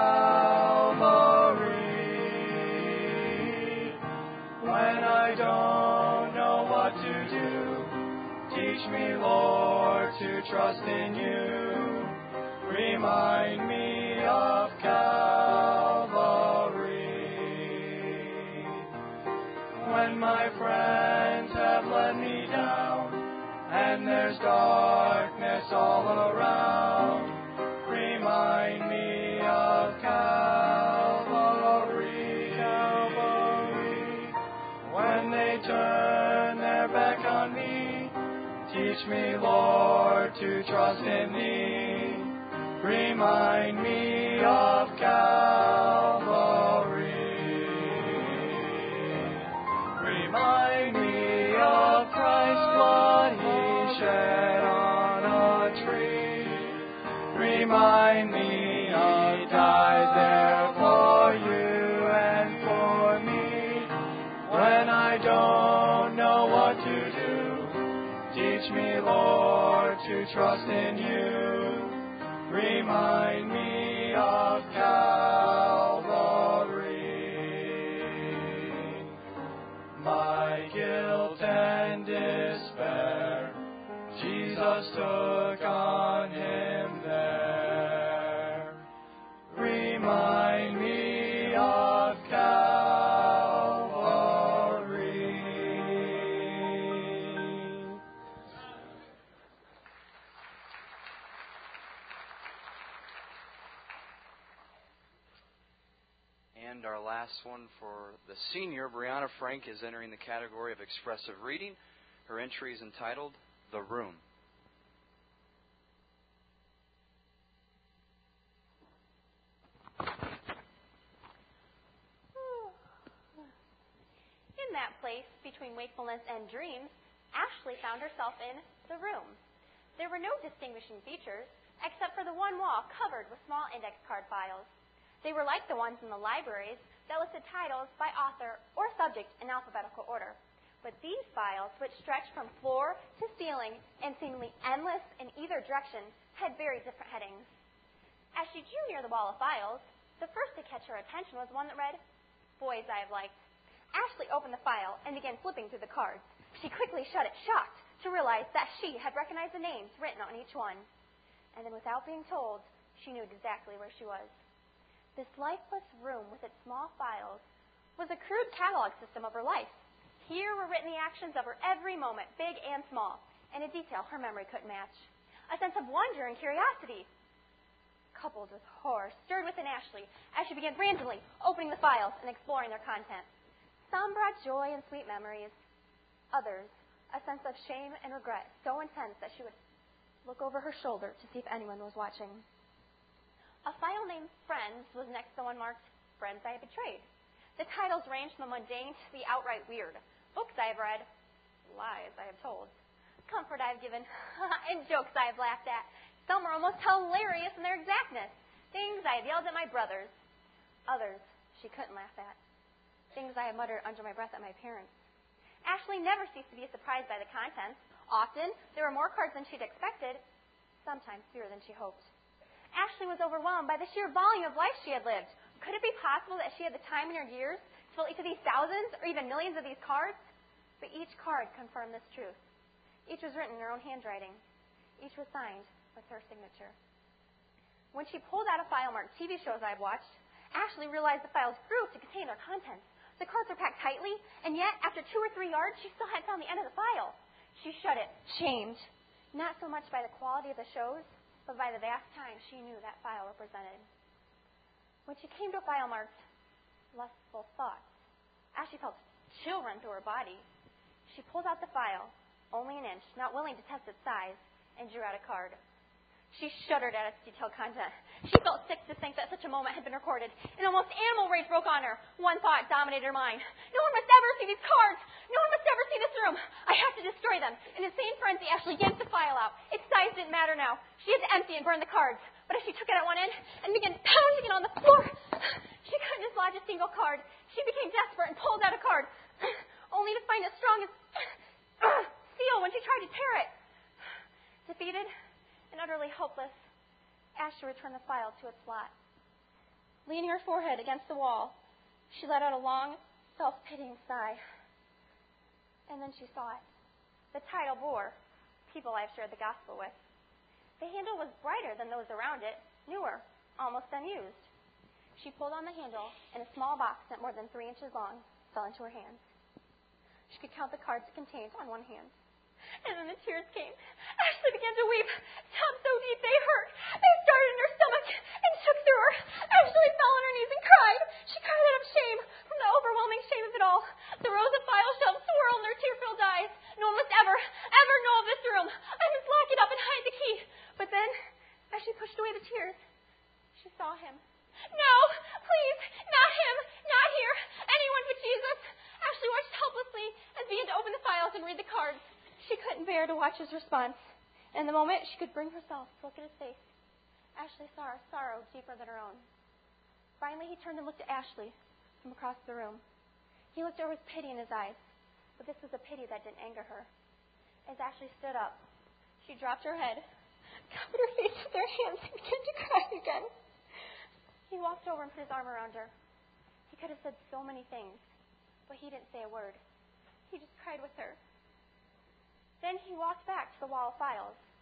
Calvary. When I don't know what to do, teach me, Lord, to trust in you. Remind me of Calvary. When my friends have let me down and there's darkness all around, remind me of Calvary. Calvary. When they turn their back on me, teach me, Lord, to trust in thee. Remind me of Calvary. Remind me of Christ's blood He shed on a tree. Remind me He died there for you and for me. When I don't know what to do, teach me, Lord, to trust in you. Remind me of Calvary. Jesus took on him there. Remind me of Calvary. And our last one for the senior, Brianna Frank, is entering the category of expressive reading. Her entry is entitled, The Room. In that place between wakefulness and dreams, Ashley found herself in the room. There were no distinguishing features, except for the one wall covered with small index card files. They were like the ones in the libraries that listed titles by author or subject in alphabetical order. But these files, which stretched from floor to ceiling and seemingly endless in either direction, had very different headings. As she drew near the wall of files, the first to catch her attention was one that read, Boys I Have Liked. Ashley opened the file and began flipping through the cards. She quickly shut it, shocked to realize that she had recognized the names written on each one. And then without being told, she knew exactly where she was. This lifeless room with its small files was a crude catalog system of her life. Here were written the actions of her every moment, big and small, and a detail her memory couldn't match. A sense of wonder and curiosity, coupled with horror, stirred within Ashley as she began frantically opening the files and exploring their content. Some brought joy and sweet memories. Others, a sense of shame and regret so intense that she would look over her shoulder to see if anyone was watching. A file named Friends was next to the one marked Friends I Have Betrayed. The titles ranged from the mundane to the outright weird. Books I have read, lies I have told, comfort I have given, and jokes I have laughed at. Some were almost hilarious in their exactness. Things I have yelled at my brothers. Others she couldn't laugh at. Things I have muttered under my breath at my parents. Ashley never ceased to be surprised by the contents. Often, there were more cards than she'd expected, sometimes fewer than she hoped. Ashley was overwhelmed by the sheer volume of life she had lived. Could it be possible that she had the time in her years to fill each of these thousands or even millions of these cards? But each card confirmed this truth. Each was written in her own handwriting. Each was signed with her signature. When she pulled out a file marked T V shows I've watched, Ashley realized the files grew to contain their contents. The cards were packed tightly, and yet, after two or three yards, she still hadn't found the end of the file. She shut it, shamed, not so much by the quality of the shows, but by the vast time she knew that file represented. When she came to a file marked Lustful Thoughts, Ashley felt a chill run through her body. She pulled out the file, only an inch, not willing to test its size, and drew out a card. She shuddered at its detailed content. She felt sick to think that such a moment had been recorded. An almost animal rage broke on her. One thought dominated her mind. No one must ever see these cards. No one must ever see this room. I have to destroy them. In the same frenzy, Ashley yanked the file out. Its size didn't matter now. She had to empty and burn the cards. But as she took it at one end and began pounding it on the floor, she couldn't dislodge a single card. She became desperate and pulled out a card, only to find it strong as steel when she tried to tear it. Defeated and utterly hopeless, Ashley returned the file to its slot. Leaning her forehead against the wall, she let out a long, self-pitying sigh. And then she saw it. The title bore People I've Shared the Gospel With. The handle was brighter than those around it, newer, almost unused. She pulled on the handle, and a small box not more than three inches long fell into her hands. She could count the cards it contained on one hand. And then the tears came. Ashley began to weep. Sobs so deep they hurt. They started in her stomach and shook through her. Ashley fell on her knees and cried. She cried out of shame from the overwhelming shame of it all. The rows of file shelves swirled in her tear-filled eyes. No one must ever, ever know of this room. I must lock it up and hide the key. But then, as she pushed away the tears, she saw him. No, please, not him, not here, anyone but Jesus. Ashley watched helplessly and began to open the files and read the cards. She couldn't bear to watch his response. And the moment she could bring herself to look at his face, Ashley saw a sorrow deeper than her own. Finally, he turned and looked at Ashley from across the room. He looked over with pity in his eyes, but this was a pity that didn't anger her. As Ashley stood up, she dropped her head, covered her face with her hands, and began to cry again. He walked over and put his arm around her. He could have said so many things, but he didn't say a word. He just cried with her. Then he walked back to the wall of files,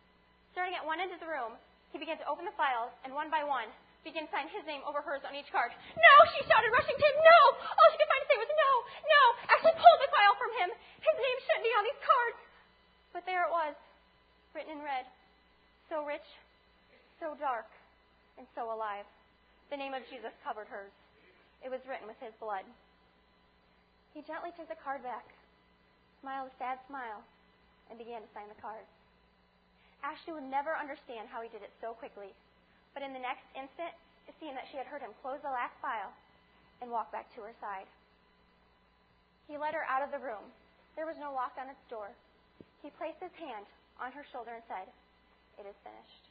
Starting at one end of the room, he began to open the files, and one by one, began to sign his name over hers on each card. No, she shouted, rushing to him. No! All she could find to say was no, no. Ashley pulled the file from him. His name shouldn't be on these cards. But there it was, written in red. So rich, so dark, and so alive. The name of Jesus covered hers. It was written with his blood. He gently took the card back, smiled a sad smile, and began to sign the card. Ashley would never understand how he did it so quickly, but in the next instant, it seemed that she had heard him close the last file and walk back to her side. He led her out of the room. There was no lock on its door. He placed his hand on her shoulder and said, "It is finished."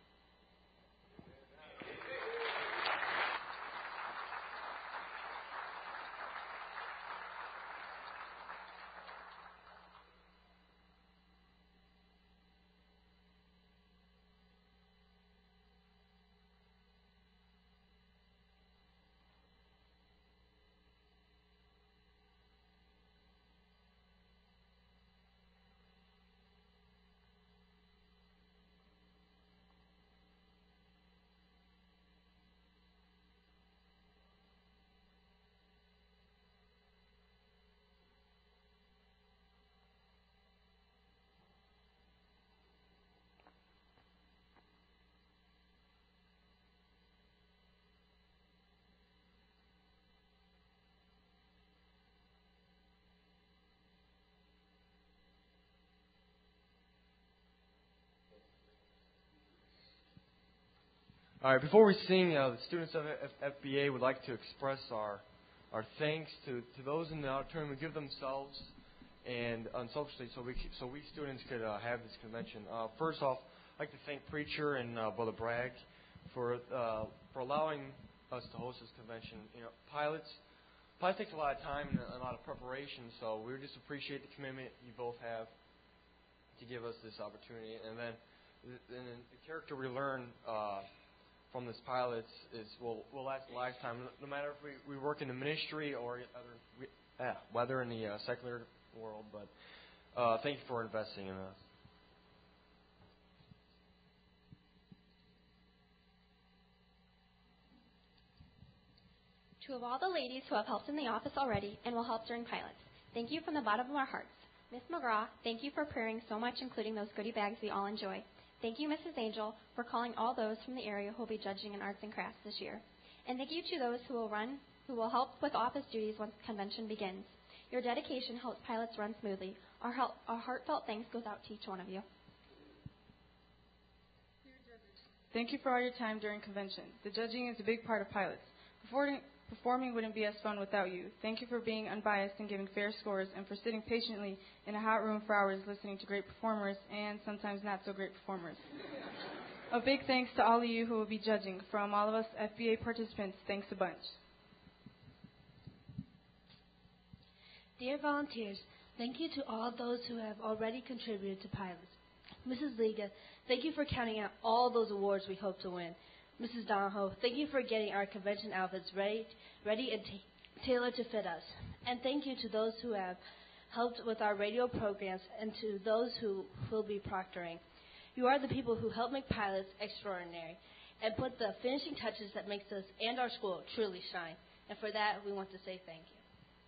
All right, before we sing, uh, the students of F B A would like to express our our thanks to, to those in the auditorium who give themselves and unselfishly so we so we students could uh, have this convention. Uh, first off, I'd like to thank Preacher and uh, Brother Bragg for uh, for allowing us to host this convention. You know, pilots pilots takes a lot of time and a lot of preparation, so we just appreciate the commitment you both have to give us this opportunity. And then, and then the character we learn Uh, from this pilots is will will last a lifetime, no matter if we, we work in the ministry or other, we, yeah, whether in the uh, secular world. But uh, thank you for investing in us. To of all the ladies who have helped in the office already and will help during pilots, thank you from the bottom of our hearts. Miss McGraw, thank you for preparing so much, including those goodie bags we all enjoy. Thank you, Missus Angel, for calling all those from the area who will be judging in arts and crafts this year. And thank you to those who will run, who will help with office duties once the convention begins. Your dedication helps pilots run smoothly. Our, help, our heartfelt thanks goes out to each one of you. Thank you for all your time during convention. The judging is a big part of pilots. Performing, performing wouldn't be as fun without you. Thank you for being unbiased and giving fair scores and for sitting patiently in a hot room for hours listening to great performers and sometimes not so great performers. A big thanks to all of you who will be judging. From all of us F B A participants, thanks a bunch. Dear volunteers, thank you to all those who have already contributed to pilots. Missus Liga, thank you for counting out all those awards we hope to win. Missus Donahoe, thank you for getting our convention outfits ready, ready and t- tailored to fit us. And thank you to those who have helped with our radio programs and to those who will be proctoring. You are the people who help make pilots extraordinary and put the finishing touches that makes us and our school truly shine. And for that, we want to say thank you.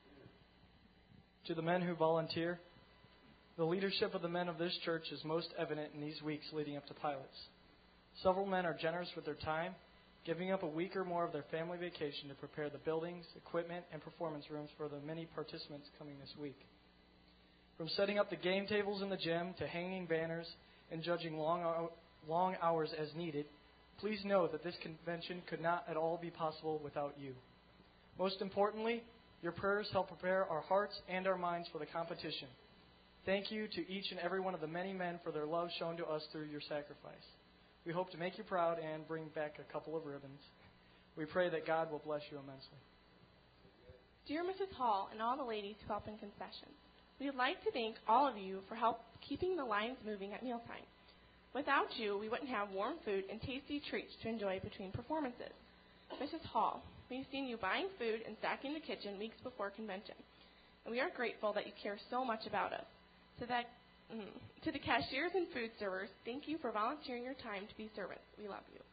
To the men who volunteer, the leadership of the men of this church is most evident in these weeks leading up to pilots. Several men are generous with their time, giving up a week or more of their family vacation to prepare the buildings, equipment, and performance rooms for the many participants coming this week. From setting up the game tables in the gym to hanging banners and judging long, long hours as needed, please know that this convention could not at all be possible without you. Most importantly, your prayers help prepare our hearts and our minds for the competition. Thank you to each and every one of the many men for their love shown to us through your sacrifice. We hope to make you proud and bring back a couple of ribbons. We pray that God will bless you immensely. Dear Missus Hall and all the ladies who help in concessions, we would like to thank all of you for help keeping the lines moving at mealtime. Without you, we wouldn't have warm food and tasty treats to enjoy between performances. Missus Hall, we've seen you buying food and stocking the kitchen weeks before convention, and we are grateful that you care so much about us. To that, mm, to the cashiers and food servers, thank you for volunteering your time to be servants. We love you.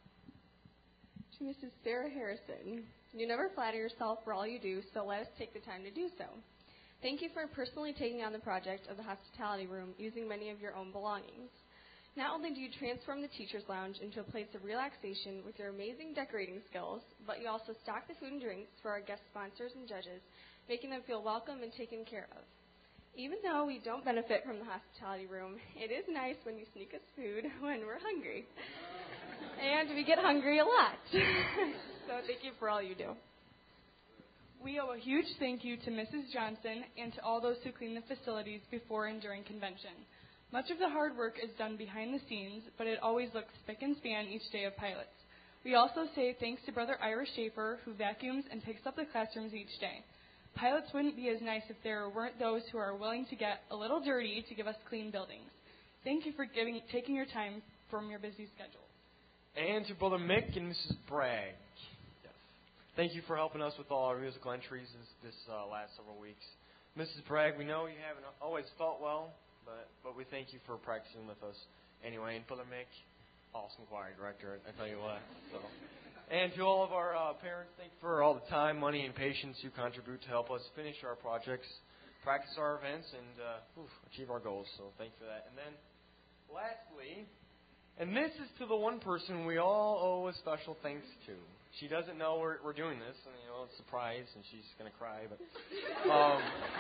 To Missus Sarah Harrison, you never flatter yourself for all you do, so let us take the time to do so. Thank you for personally taking on the project of the hospitality room using many of your own belongings. Not only do you transform the teacher's lounge into a place of relaxation with your amazing decorating skills, but you also stock the food and drinks for our guest sponsors and judges, making them feel welcome and taken care of. Even though we don't benefit from the hospitality room, it is nice when you sneak us food when we're hungry. And we get hungry a lot. So thank you for all you do. We owe a huge thank you to Missus Johnson and to all those who clean the facilities before and during convention. Much of the hard work is done behind the scenes, but it always looks spick and span each day of Pilots. We also say thanks to Brother Ira Schaefer, who vacuums and picks up the classrooms each day. Pilots wouldn't be as nice if there weren't those who are willing to get a little dirty to give us clean buildings. Thank you for giving, taking your time from your busy schedule. And to Brother Mick and Missus Bragg. Yes. Thank you for helping us with all our musical entries this, this uh, last several weeks. Missus Bragg, we know you haven't always felt well, but but we thank you for practicing with us anyway. And Brother Mick, awesome choir director, I tell you what. So, and to all of our uh, parents, thank you for all the time, money, and patience you contribute to help us finish our projects, practice our events, and uh, oof, achieve our goals. So thank you for that. And then, lastly, and this is to the one person we all owe a special thanks to. She doesn't know we're, we're doing this, and you know it's a surprise, and she's going to cry. But um,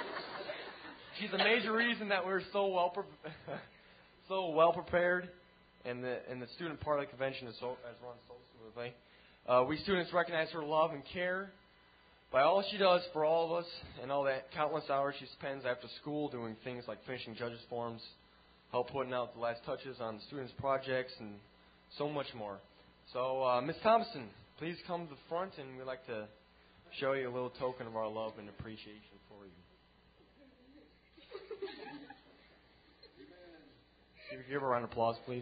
she's a major reason that we're so well pre- so well prepared, and the and the student part of the convention is so has run so smoothly. Uh, we students recognize her love and care by all she does for all of us, and all that countless hours she spends after school doing things like finishing judges' forms, help putting out the last touches on the students' projects, and so much more. So, uh, Miz Thompson, please come to the front, and we'd like to show you a little token of our love and appreciation for you. Give, give her a round of applause, please.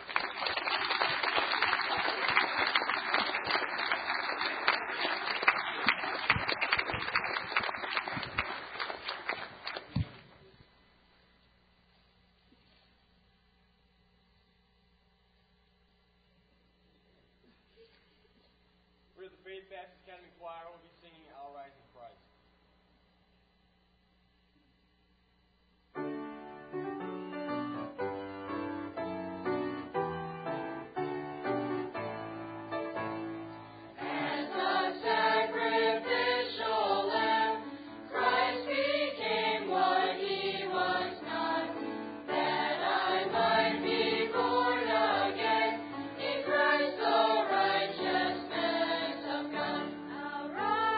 Faith Baptist Academy Choir will be singing I'll Rise in Christ. Rise.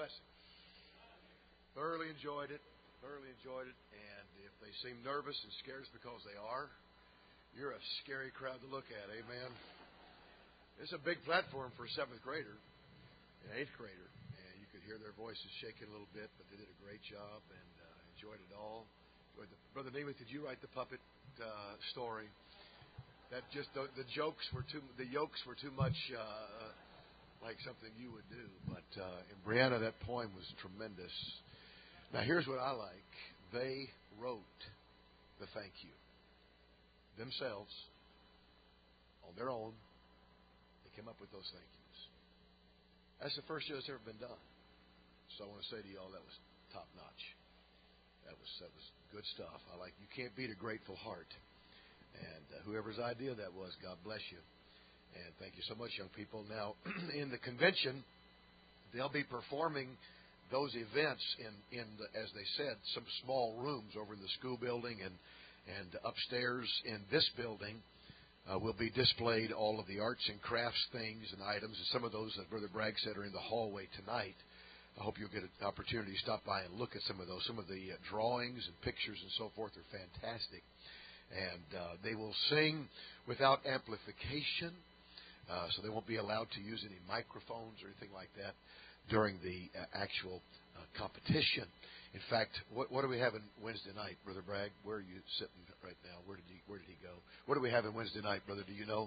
blessing. Thoroughly enjoyed it. Thoroughly enjoyed it. And if they seem nervous and scared, it's because they are. You're a scary crowd to look at. Amen. It's a big platform for a seventh grader, an eighth grader. And you could hear their voices shaking a little bit, but they did a great job and uh, enjoyed it all. Brother Nemeth, did you write the puppet uh, story? That just the, the jokes were too, the yokes were too much uh, like something you would do. But uh, in Brianna, that poem was tremendous. Now here's what I like: they wrote the thank you themselves on their own. They came up with those thank yous. That's the first year that's ever been done. So I want to say to y'all, that was top notch. That was that was good stuff. I like. You can't beat a grateful heart. And uh, whoever's idea that was, God bless you. And thank you so much, young people. Now, in the convention, they'll be performing those events in, in the, as they said, some small rooms over in the school building, and, and upstairs in this building uh, will be displayed all of the arts and crafts things and items. And some of those that Brother Bragg said are in the hallway tonight. I hope you'll get an opportunity to stop by and look at some of those. Some of the uh, drawings and pictures and so forth are fantastic. And uh, they will sing without amplification, uh, so they won't be allowed to use any microphones or anything like that during the uh, actual uh, competition. In fact, what, what do we have in Wednesday night, Brother Bragg? Where are you sitting right now? Where did he Where did he go? What do we have in Wednesday night, brother? Do you know?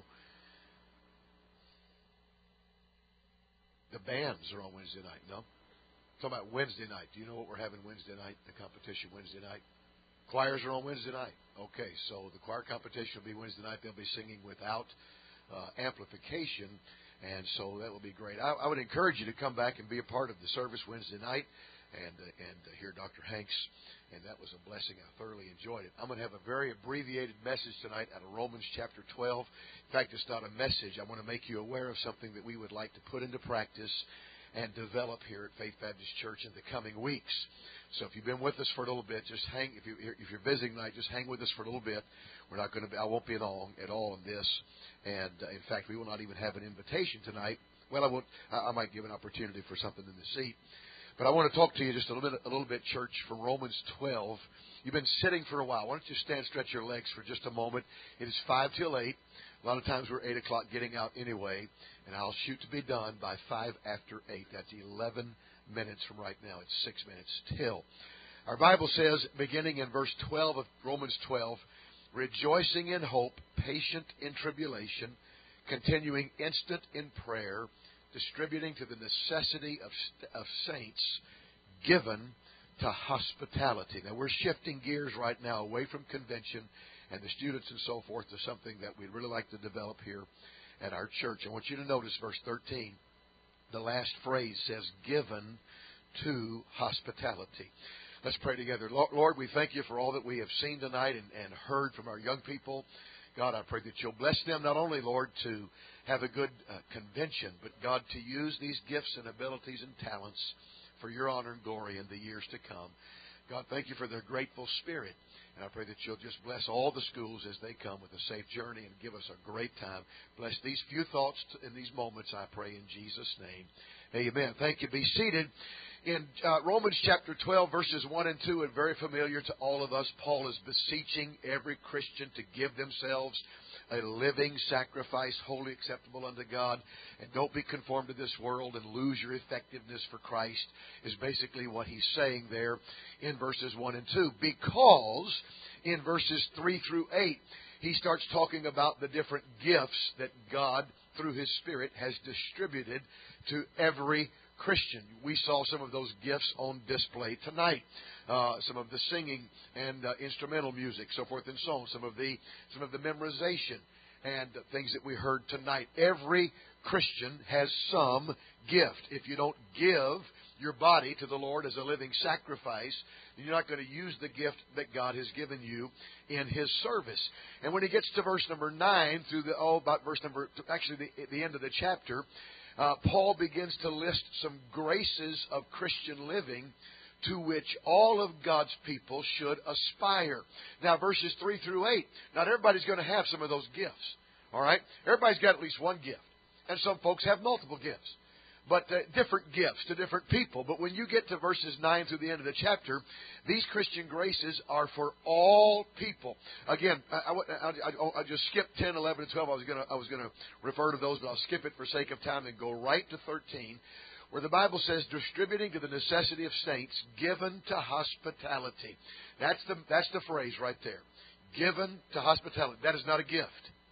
The bands are on Wednesday night. No, I'm talking about Wednesday night. Do you know what we're having Wednesday night? The competition Wednesday night. Choirs are on Wednesday night. Okay, so the choir competition will be Wednesday night. They'll be singing without uh, amplification, and so that will be great. I, I would encourage you to come back and be a part of the service Wednesday night and uh, and uh, hear Doctor Hanks, and that was a blessing. I thoroughly enjoyed it. I'm going to have a very abbreviated message tonight out of Romans chapter twelve. In fact, it's not a message. I want to make you aware of something that we would like to put into practice and develop here at Faith Baptist Church in the coming weeks. So if you've been with us for a little bit, just hang. If you if you're visiting tonight, just hang with us for a little bit. We're not going to. Be, I won't be long at all on this, and uh, in fact, we will not even have an invitation tonight. Well, I won't. I, I might give an opportunity for something in the seat, but I want to talk to you just a little bit, a little bit, church, from Romans twelve. You've been sitting for a while. Why don't you stand, stretch your legs for just a moment? It is five till eight. A lot of times we're eight o'clock getting out anyway, and I'll shoot to be done by five after eight. That's eleven minutes from right now. It's six minutes till. Our Bible says, beginning in verse twelve of Romans twelve, rejoicing in hope, patient in tribulation, continuing instant in prayer, distributing to the necessity of, of saints, given to hospitality. Now, we're shifting gears right now away from convention and the students and so forth to something that we'd really like to develop here at our church. I want you to notice verse thirteen. The last phrase says, given to hospitality. Let's pray together. Lord, we thank you for all that we have seen tonight and, and heard from our young people. God, I pray that you'll bless them not only, Lord, to have a good uh, convention, but, God, to use these gifts and abilities and talents for your honor and glory in the years to come. God, thank you for their grateful spirit. And I pray that you'll just bless all the schools as they come with a safe journey and give us a great time. Bless these few thoughts in these moments, I pray, in Jesus' name. Amen. Thank you. Be seated. In uh, Romans chapter twelve, verses one and two, and very familiar to all of us, Paul is beseeching every Christian to give themselves a living sacrifice, wholly acceptable unto God, and don't be conformed to this world and lose your effectiveness for Christ, is basically what he's saying there in verses one and two. Because in verses three through eight, he starts talking about the different gifts that God, through His Spirit, has distributed to every Christian. We saw some of those gifts on display tonight. Uh, some of the singing and uh, instrumental music, so forth and so on. Some of the some of the memorization and uh, things that we heard tonight. Every Christian has some gift. If you don't give your body to the Lord as a living sacrifice, then you're not going to use the gift that God has given you in His service. And when he gets to verse number nine, through the oh, about verse number actually the, the end of the chapter, uh, Paul begins to list some graces of Christian living to which all of God's people should aspire. Now, verses three through eight. Not everybody's going to have some of those gifts. All right? Everybody's got at least one gift. And some folks have multiple gifts. but uh, different gifts to different people. But when you get to verses nine through the end of the chapter, these Christian graces are for all people. Again, I, I, I, I just skipped ten, eleven, and twelve. I was going to I was going to refer to those, but I'll skip it for sake of time and go right to thirteen, where the Bible says, distributing to the necessity of saints, given to hospitality. That's the that's the phrase right there. Given to hospitality. That is not a gift.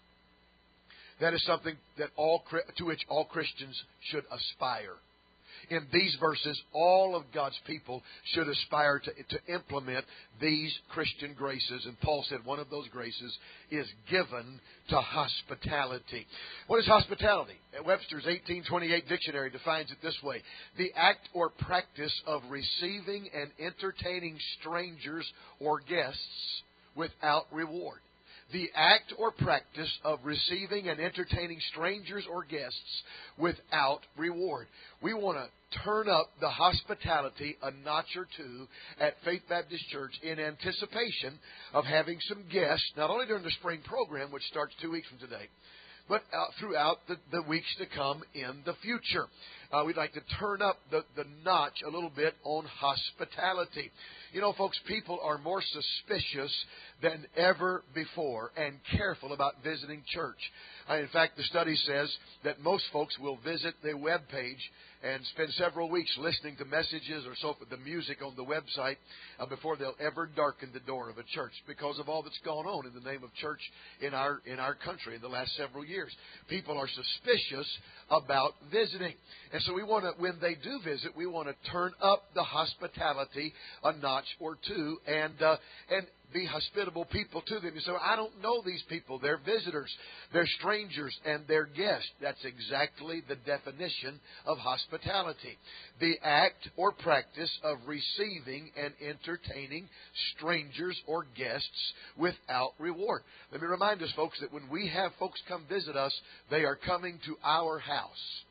That is something that all to which all Christians should aspire. In these verses, all of God's people should aspire to, to implement these Christian graces. And Paul said one of those graces is given to hospitality. What is hospitality? Webster's eighteen twenty-eight dictionary defines it this way: the act or practice of receiving and entertaining strangers or guests without reward. The act or practice of receiving and entertaining strangers or guests without reward. We want to turn up the hospitality a notch or two at Faith Baptist Church in anticipation of having some guests, not only during the spring program, which starts two weeks from today, but uh, throughout the, the weeks to come in the future. Uh, we'd like to turn up the, the notch a little bit on hospitality. You know, folks, people are more suspicious than ever before and careful about visiting church. Uh, in fact, the study says that most folks will visit the web page and spend several weeks listening to messages or so the music on the website uh, before they'll ever darken the door of a church, because of all that's gone on in the name of church in our in our country in the last several years. People are suspicious about visiting. And so we want to, when they do visit, we want to turn up the hospitality a notch or two and uh, and be hospitable people to them. You say, well, I don't know these people. They're visitors. They're strangers and they're guests. That's exactly the definition of hospitality. The act or practice of receiving and entertaining strangers or guests without reward. Let me remind us, folks, that when we have folks come visit us, they are coming to our house.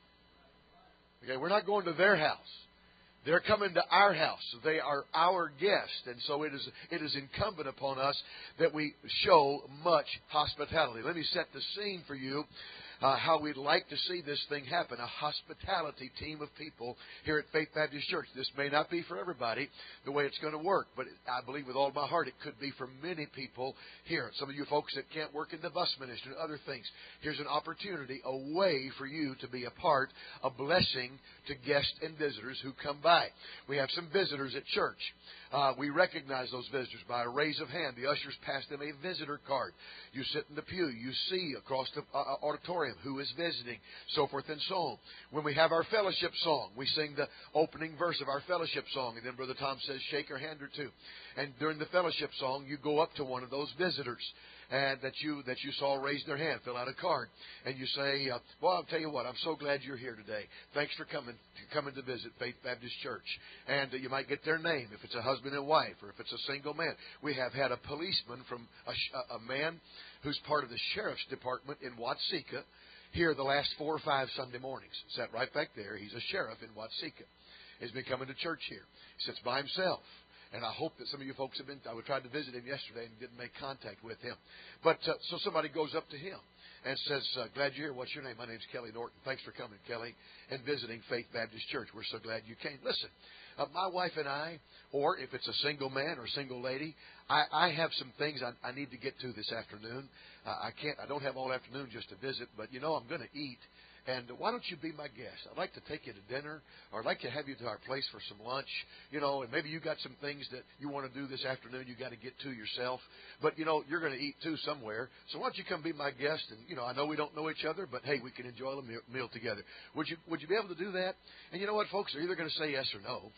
Okay, we're not going to their house. They're coming to our house. They are our guests. And so it is it is incumbent upon us that we show much hospitality. Let me set the scene for you, uh, how we'd like to see this thing happen. A hospitality team of people here at Faith Baptist Church. This may not be for everybody the way it's going to work, but I believe with all my heart it could be for many people here. Some of you folks that can't work in the bus ministry and other things. Here's an opportunity, a way for you to be a part, a blessing to guests and visitors who come by. We have some visitors at church. Uh, we recognize those visitors by a raise of hand. The ushers pass them a visitor card. You sit in the pew. You see across the uh, auditorium who is visiting, so forth and so on. When we have our fellowship song, we sing the opening verse of our fellowship song, and then Brother Tom says, shake your hand or two. And during the fellowship song, you go up to one of those visitors and that you that you saw raise their hand, fill out a card, and you say, uh, well, I'll tell you what, I'm so glad you're here today. Thanks for coming coming to visit Faith Baptist Church. And uh, you might get their name if it's a husband and wife or if it's a single man. We have had a policeman from a, a man who's part of the sheriff's department in Watsika here the last four or five Sunday mornings. Sat right back there. He's a sheriff in Watsika. He's been coming to church here. He sits by himself. And I hope that some of you folks have been, I tried to visit him yesterday and didn't make contact with him. But uh, so somebody goes up to him and says, uh, glad you're here. What's your name? My name's Kelly Norton. Thanks for coming, Kelly, and visiting Faith Baptist Church. We're so glad you came. Listen, uh, my wife and I, or if it's a single man or single lady, I, I have some things I, I need to get to this afternoon. Uh, I can't, I don't have all afternoon just to visit, but you know I'm going to eat. And why don't you be my guest? I'd like to take you to dinner, or I'd like to have you to our place for some lunch, you know, and maybe you got some things that you want to do this afternoon you got to get to yourself. But, you know, you're going to eat, too, somewhere. So why don't you come be my guest? And, you know, I know we don't know each other, but, hey, we can enjoy a meal, meal together. Would you would you be able to do that? And you know what, folks? They're either going to say yes or no.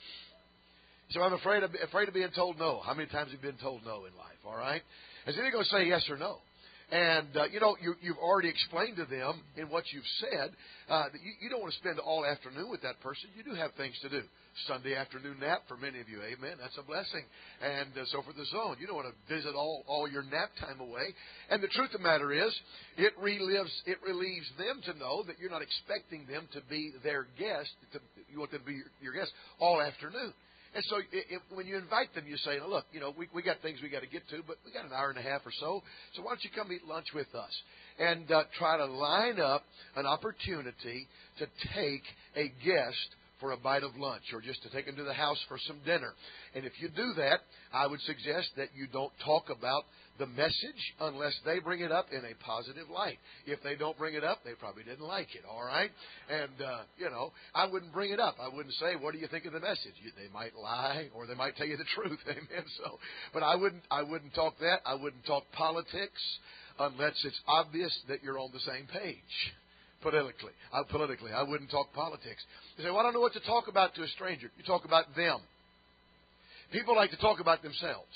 So I'm afraid of, afraid of being told no. How many times have you been told no in life, all right? Is either going to say yes or no? And, uh, you know, you, you've already explained to them in what you've said uh, that you, you don't want to spend all afternoon with that person. You do have things to do. Sunday afternoon nap for many of you, amen. That's a blessing. And uh, so forth and so on. You don't want to visit all, all your nap time away. And the truth of the matter is, it relives, it relieves them to know that you're not expecting them to be their guest. To, you want them to be your, your guest all afternoon. And so if, when you invite them, you say, look, you know, we, we got things we got to get to, but we got an hour and a half or so, so why don't you come eat lunch with us? And uh, try to line up an opportunity to take a guest for a bite of lunch or just to take them to the house for some dinner. And if you do that, I would suggest that you don't talk about the message unless they bring it up in a positive light. If they don't bring it up, they probably didn't like it, all right? And, uh, you know, I wouldn't bring it up. I wouldn't say, what do you think of the message? You, they might lie or they might tell you the truth, amen? So, but I wouldn't, I wouldn't talk that. I wouldn't talk politics unless it's obvious that you're on the same page. Politically, I, politically, I wouldn't talk politics. You say, well, I don't know what to talk about to a stranger. You talk about them. People like to talk about themselves.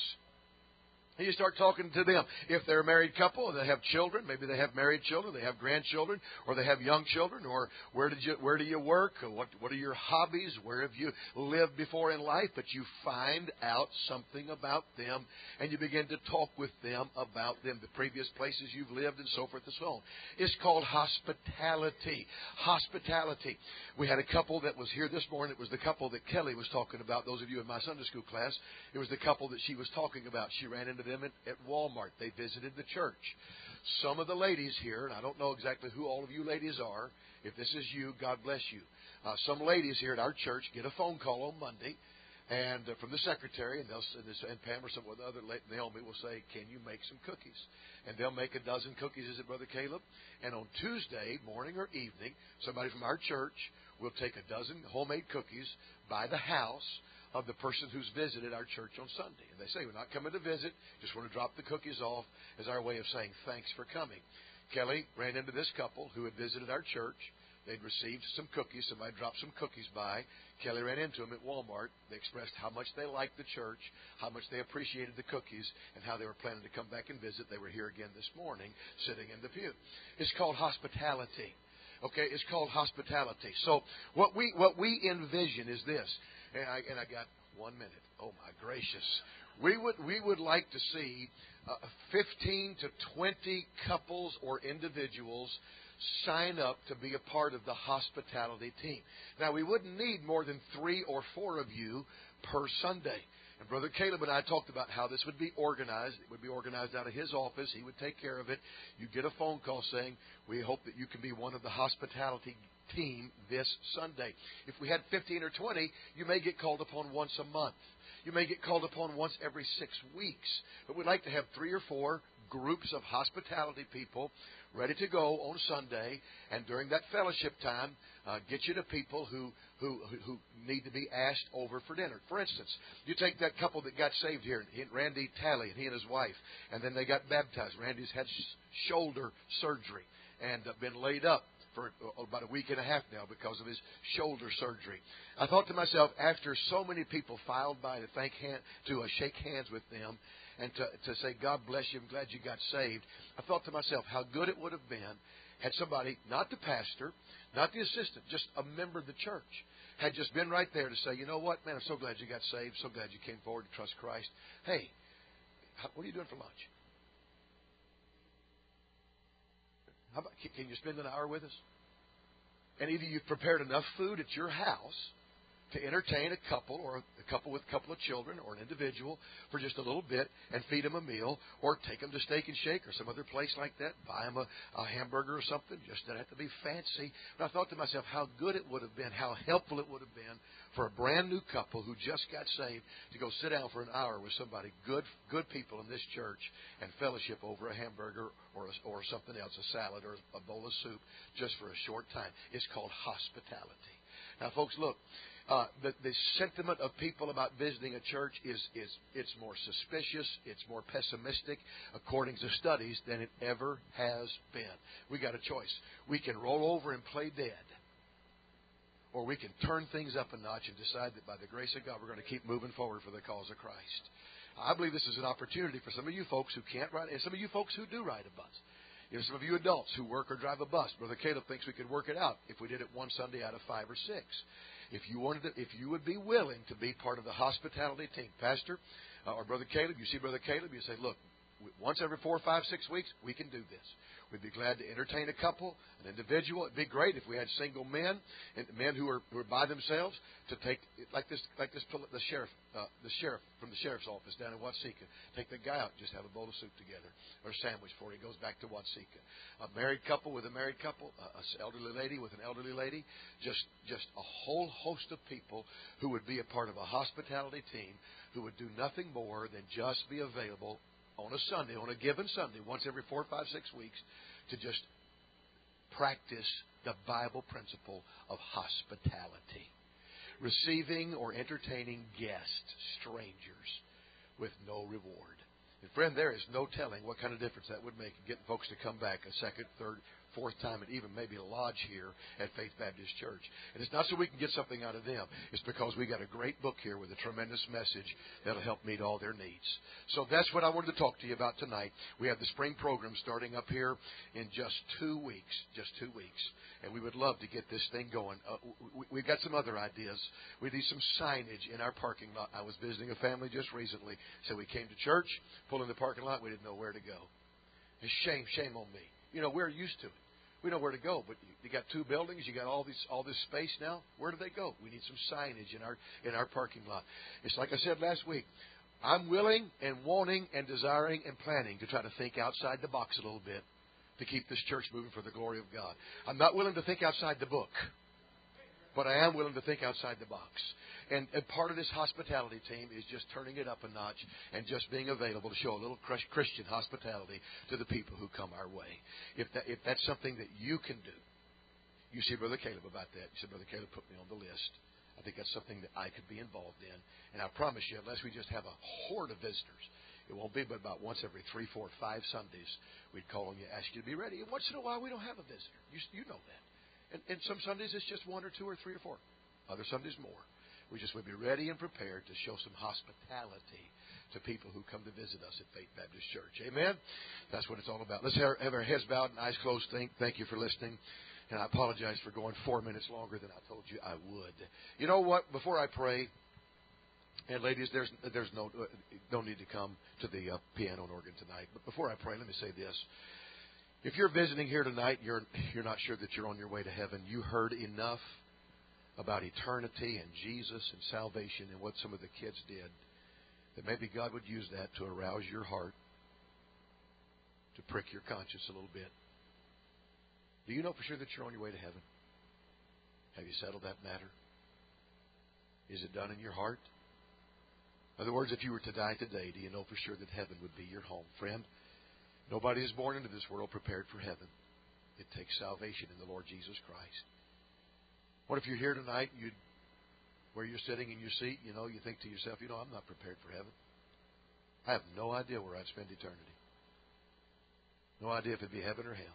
And you start talking to them. If they're a married couple or they have children, maybe they have married children, they have grandchildren, or they have young children, or where did you where do you work, or what what are your hobbies, where have you lived before in life? But you find out something about them, and you begin to talk with them about them, the previous places you've lived, and so forth and so on. It's called hospitality. Hospitality. We had a couple that was here this morning. It was the couple that Kelly was talking about. Those of you in my Sunday school class, it was the couple that she was talking about. She ran into them at, at Walmart. They visited the church. Some of the ladies here, and I don't know exactly who all of you ladies are. If this is you, God bless you. Uh, some ladies here at our church get a phone call on Monday, and uh, from the secretary, and they'll and Pam or some other Naomi will say, "Can you make some cookies?" And they'll make a dozen cookies. Is it Brother Caleb? And on Tuesday morning or evening, somebody from our church will take a dozen homemade cookies by the house of the person who's visited our church on Sunday. And they say, we're not coming to visit, just want to drop the cookies off as our way of saying thanks for coming. Kelly ran into this couple who had visited our church. They'd received some cookies. Somebody dropped some cookies by. Kelly ran into them at Walmart. They expressed how much they liked the church, how much they appreciated the cookies, and how they were planning to come back and visit. They were here again this morning, sitting in the pew. It's called hospitality. Okay, it's called hospitality. So what we what we envision is this, and I and I got one minute. Oh my gracious, we would we would like to see uh, fifteen to twenty couples or individuals sign up to be a part of the hospitality team. Now we wouldn't need more than three or four of you per Sunday. And Brother Caleb and I talked about how this would be organized. It would be organized out of his office. He would take care of it. You get a phone call saying, we hope that you can be one of the hospitality team this Sunday. If we had fifteen or twenty, you may get called upon once a month. You may get called upon once every six weeks. But we'd like to have three or four groups of hospitality people ready to go on Sunday, and during that fellowship time, uh, get you to people who, who who need to be asked over for dinner. For instance, you take that couple that got saved here, Randy Talley, and he and his wife, and then they got baptized. Randy's had sh- shoulder surgery and uh, been laid up for about a week and a half now because of his shoulder surgery. I thought to myself, after so many people filed by to thank hand, to uh, shake hands with them, and to, to say, God bless you, I'm glad you got saved, I thought to myself how good it would have been had somebody, not the pastor, not the assistant, just a member of the church, had just been right there to say, you know what, man, I'm so glad you got saved, so glad you came forward to trust Christ. Hey, how, what are you doing for lunch? How about, can you spend an hour with us? And either you've prepared enough food at your house to entertain a couple or a couple with a couple of children or an individual for just a little bit and feed them a meal, or take them to Steak and Shake or some other place like that, buy them a, a hamburger or something. Just doesn't have to be fancy. But I thought to myself how good it would have been, how helpful it would have been for a brand new couple who just got saved to go sit down for an hour with somebody, good good people in this church, and fellowship over a hamburger or a, or something else, a salad or a bowl of soup, just for a short time. It's called hospitality. Now, folks, look. Uh, the, the sentiment of people about visiting a church is, is it's more suspicious, it's more pessimistic, according to studies, than it ever has been. We got a choice. We can roll over and play dead, or we can turn things up a notch and decide that by the grace of God we're going to keep moving forward for the cause of Christ. I believe this is an opportunity for some of you folks who can't ride, and some of you folks who do ride a bus. You know, some of you adults who work or drive a bus. Brother Caleb thinks we could work it out if we did it one Sunday out of five or six. If you wanted to, if you would be willing to be part of the hospitality team, Pastor uh, or Brother Caleb, you see Brother Caleb, you say, look, once every four, five, six weeks, we can do this. We'd be glad to entertain a couple, an individual. It'd be great if we had single men and men who are who are by themselves to take like this like this the sheriff uh, the sheriff from the sheriff's office down in Watsika. Take the guy out, just have a bowl of soup together or a sandwich before he goes back to Watsika. A married couple with a married couple, an elderly lady with an elderly lady, just just a whole host of people who would be a part of a hospitality team who would do nothing more than just be available on a Sunday, on a given Sunday, once every four, five, six weeks, to just practice the Bible principle of hospitality. Receiving or entertaining guests, strangers, with no reward. And friend, there is no telling what kind of difference that would make in getting folks to come back a second, third, fourth time, and even maybe lodge here at Faith Baptist Church. And it's not so we can get something out of them. It's because we got a great book here with a tremendous message that'll help meet all their needs. So that's what I wanted to talk to you about tonight. We have the spring program starting up here in just two weeks. Just two weeks. And we would love to get this thing going. Uh, we, we've got some other ideas. We need some signage in our parking lot. I was visiting a family just recently. So we came to church, pulled in the parking lot. We didn't know where to go. And shame, shame on me. You know, we're used to it. We know where to go, but you got two buildings. You got all this all this space now. Where do they go? We need some signage in our in our parking lot. It's like I said last week. I'm willing and wanting and desiring and planning to try to think outside the box a little bit to keep this church moving for the glory of God. I'm not willing to think outside the book, but I am willing to think outside the box. And, and part of this hospitality team is just turning it up a notch and just being available to show a little Christian hospitality to the people who come our way. If that, if that's something that you can do, you see Brother Caleb about that. You said, Brother Caleb put me on the list. I think that's something that I could be involved in. And I promise you, unless we just have a horde of visitors, it won't be but about once every three, four, five Sundays, we'd call on you, ask you to be ready. And once in a while, we don't have a visitor. You, you know that. And, and some Sundays, it's just one or two or three or four. Other Sundays, more. We just would be ready and prepared to show some hospitality to people who come to visit us at Faith Baptist Church. Amen? That's what it's all about. Let's have our heads bowed and eyes closed. Thank, thank you for listening. And I apologize for going four minutes longer than I told you I would. You know what? Before I pray, and ladies, there's there's no no need to come to the uh, piano and organ tonight. But before I pray, let me say this. If you're visiting here tonight, you're you're not sure that you're on your way to heaven. You heard enough about eternity and Jesus and salvation and what some of the kids did, that maybe God would use that to arouse your heart, to prick your conscience a little bit. Do you know for sure that you're on your way to heaven? Have you settled that matter? Is it done in your heart? In other words, if you were to die today, do you know for sure that heaven would be your home? Friend, nobody is born into this world prepared for heaven. It takes salvation in the Lord Jesus Christ. What if you're here tonight, you, where you're sitting in your seat, you know, you think to yourself, you know, I'm not prepared for heaven. I have no idea where I'd spend eternity. No idea if it'd be heaven or hell.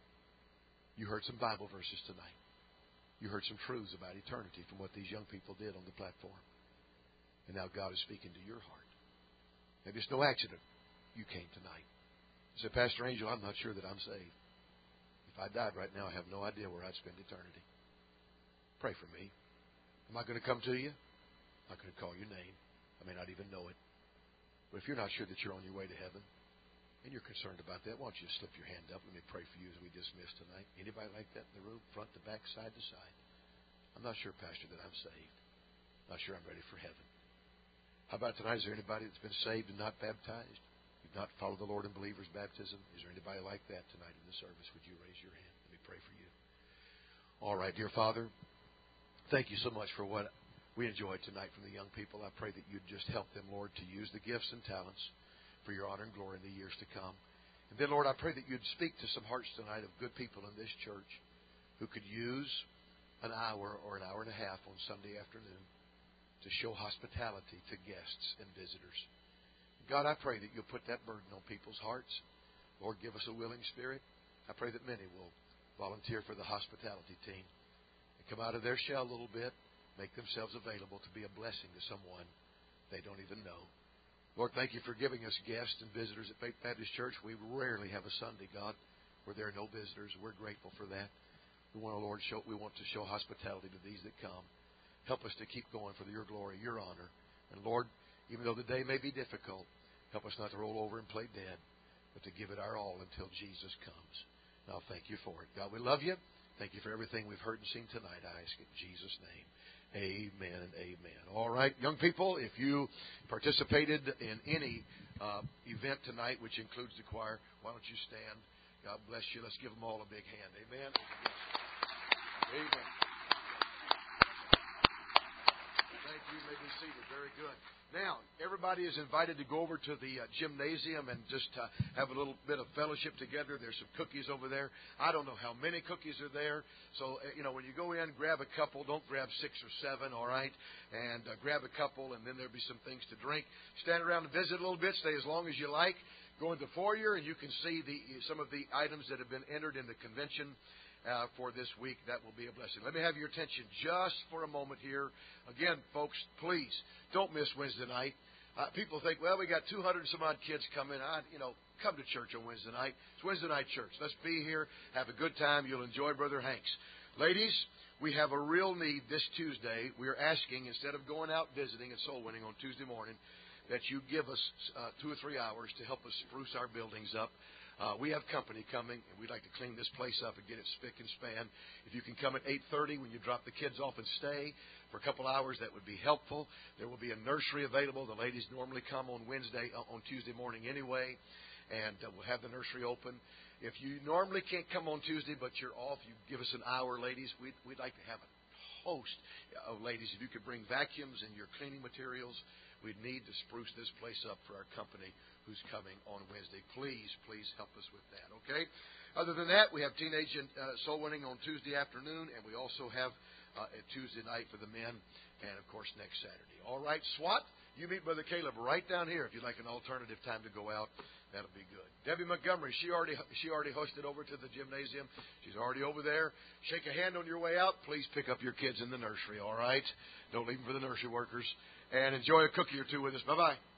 You heard some Bible verses tonight. You heard some truths about eternity from what these young people did on the platform. And now God is speaking to your heart. Maybe it's no accident you came tonight. You said, Pastor Angel, I'm not sure that I'm saved. If I died right now, I have no idea where I'd spend eternity. Pray for me. Am I going to come to you? I'm not going to call your name. I may not even know it. But if you're not sure that you're on your way to heaven, and you're concerned about that, why don't you slip your hand up? Let me pray for you as we dismiss tonight. Anybody like that in the room? Front to back, side to side. I'm not sure, Pastor, that I'm saved. I'm not sure I'm ready for heaven. How about tonight? Is there anybody that's been saved and not baptized? You've not followed the Lord in believer's baptism? Is there anybody like that tonight in the service? Would you raise your hand? Let me pray for you. All right, dear Father, thank you so much for what we enjoyed tonight from the young people. I pray that you'd just help them, Lord, to use the gifts and talents for your honor and glory in the years to come. And then, Lord, I pray that you'd speak to some hearts tonight of good people in this church who could use an hour or an hour and a half on Sunday afternoon to show hospitality to guests and visitors. God, I pray that you'll put that burden on people's hearts. Lord, give us a willing spirit. I pray that many will volunteer for the hospitality team. Come out of their shell a little bit, make themselves available to be a blessing to someone they don't even know. Lord, thank you for giving us guests and visitors at Faith Baptist Church. We rarely have a Sunday, God, where there are no visitors. We're grateful for that. We want, Lord, show, we want to show hospitality to these that come. Help us to keep going for your glory, your honor. And Lord, even though the day may be difficult, Help us not to roll over and play dead, but to give it our all until Jesus comes. And I'll thank you for it. God, we love you. Thank you for everything we've heard and seen tonight. I ask it in Jesus' name. Amen and amen. All right, young people, if you participated in any uh, event tonight, which includes the choir, why don't you stand? God bless you. Let's give them all a big hand. Amen. Amen. Thank you. You may be seated. Very good. Now, everybody is invited to go over to the uh, gymnasium and just uh, have a little bit of fellowship together. There's some cookies over there. I don't know how many cookies are there. So, uh, you know, when you go in, grab a couple. Don't grab six or seven, all right? And uh, grab a couple, and then there'll be some things to drink. Stand around and visit a little bit. Stay as long as you like. Go in the foyer, and you can see the some of the items that have been entered in the convention Uh, for this week. That will be a blessing. Let me have your attention just for a moment here. Again, folks, please don't miss Wednesday night. Uh, people think, well, we got two hundred some odd kids coming. I, you know, come to church on Wednesday night. It's Wednesday night church. Let's be here. Have a good time. You'll enjoy Brother Hanks. Ladies, we have a real need this Tuesday. We are asking, instead of going out visiting and soul winning on Tuesday morning, that you give us uh, two or three hours to help us spruce our buildings up. Uh, we have company coming, and we'd like to clean this place up and get it spick and span. If you can come at eight thirty when you drop the kids off and stay for a couple hours, that would be helpful. There will be a nursery available. The ladies normally come on Wednesday, uh, on Tuesday morning anyway, and uh, we'll have the nursery open. If you normally can't come on Tuesday, but you're off, you give us an hour, ladies. We'd, we'd like to have a host of ladies. If you could bring vacuums and your cleaning materials, we'd need to spruce this place up for our company who's coming on Wednesday. Please, please help us with that, okay? Other than that, we have Teenage and uh, Soul Winning on Tuesday afternoon, and we also have uh, a Tuesday night for the men, and, of course, next Saturday. All right, SWAT, you meet Brother Caleb right down here if you'd like an alternative time to go out. That'll be good. Debbie Montgomery, she already she already hosted over to the gymnasium. She's already over there. Shake a hand on your way out. Please pick up your kids in the nursery, all right? Don't leave them for the nursery workers. And enjoy a cookie or two with us. Bye-bye.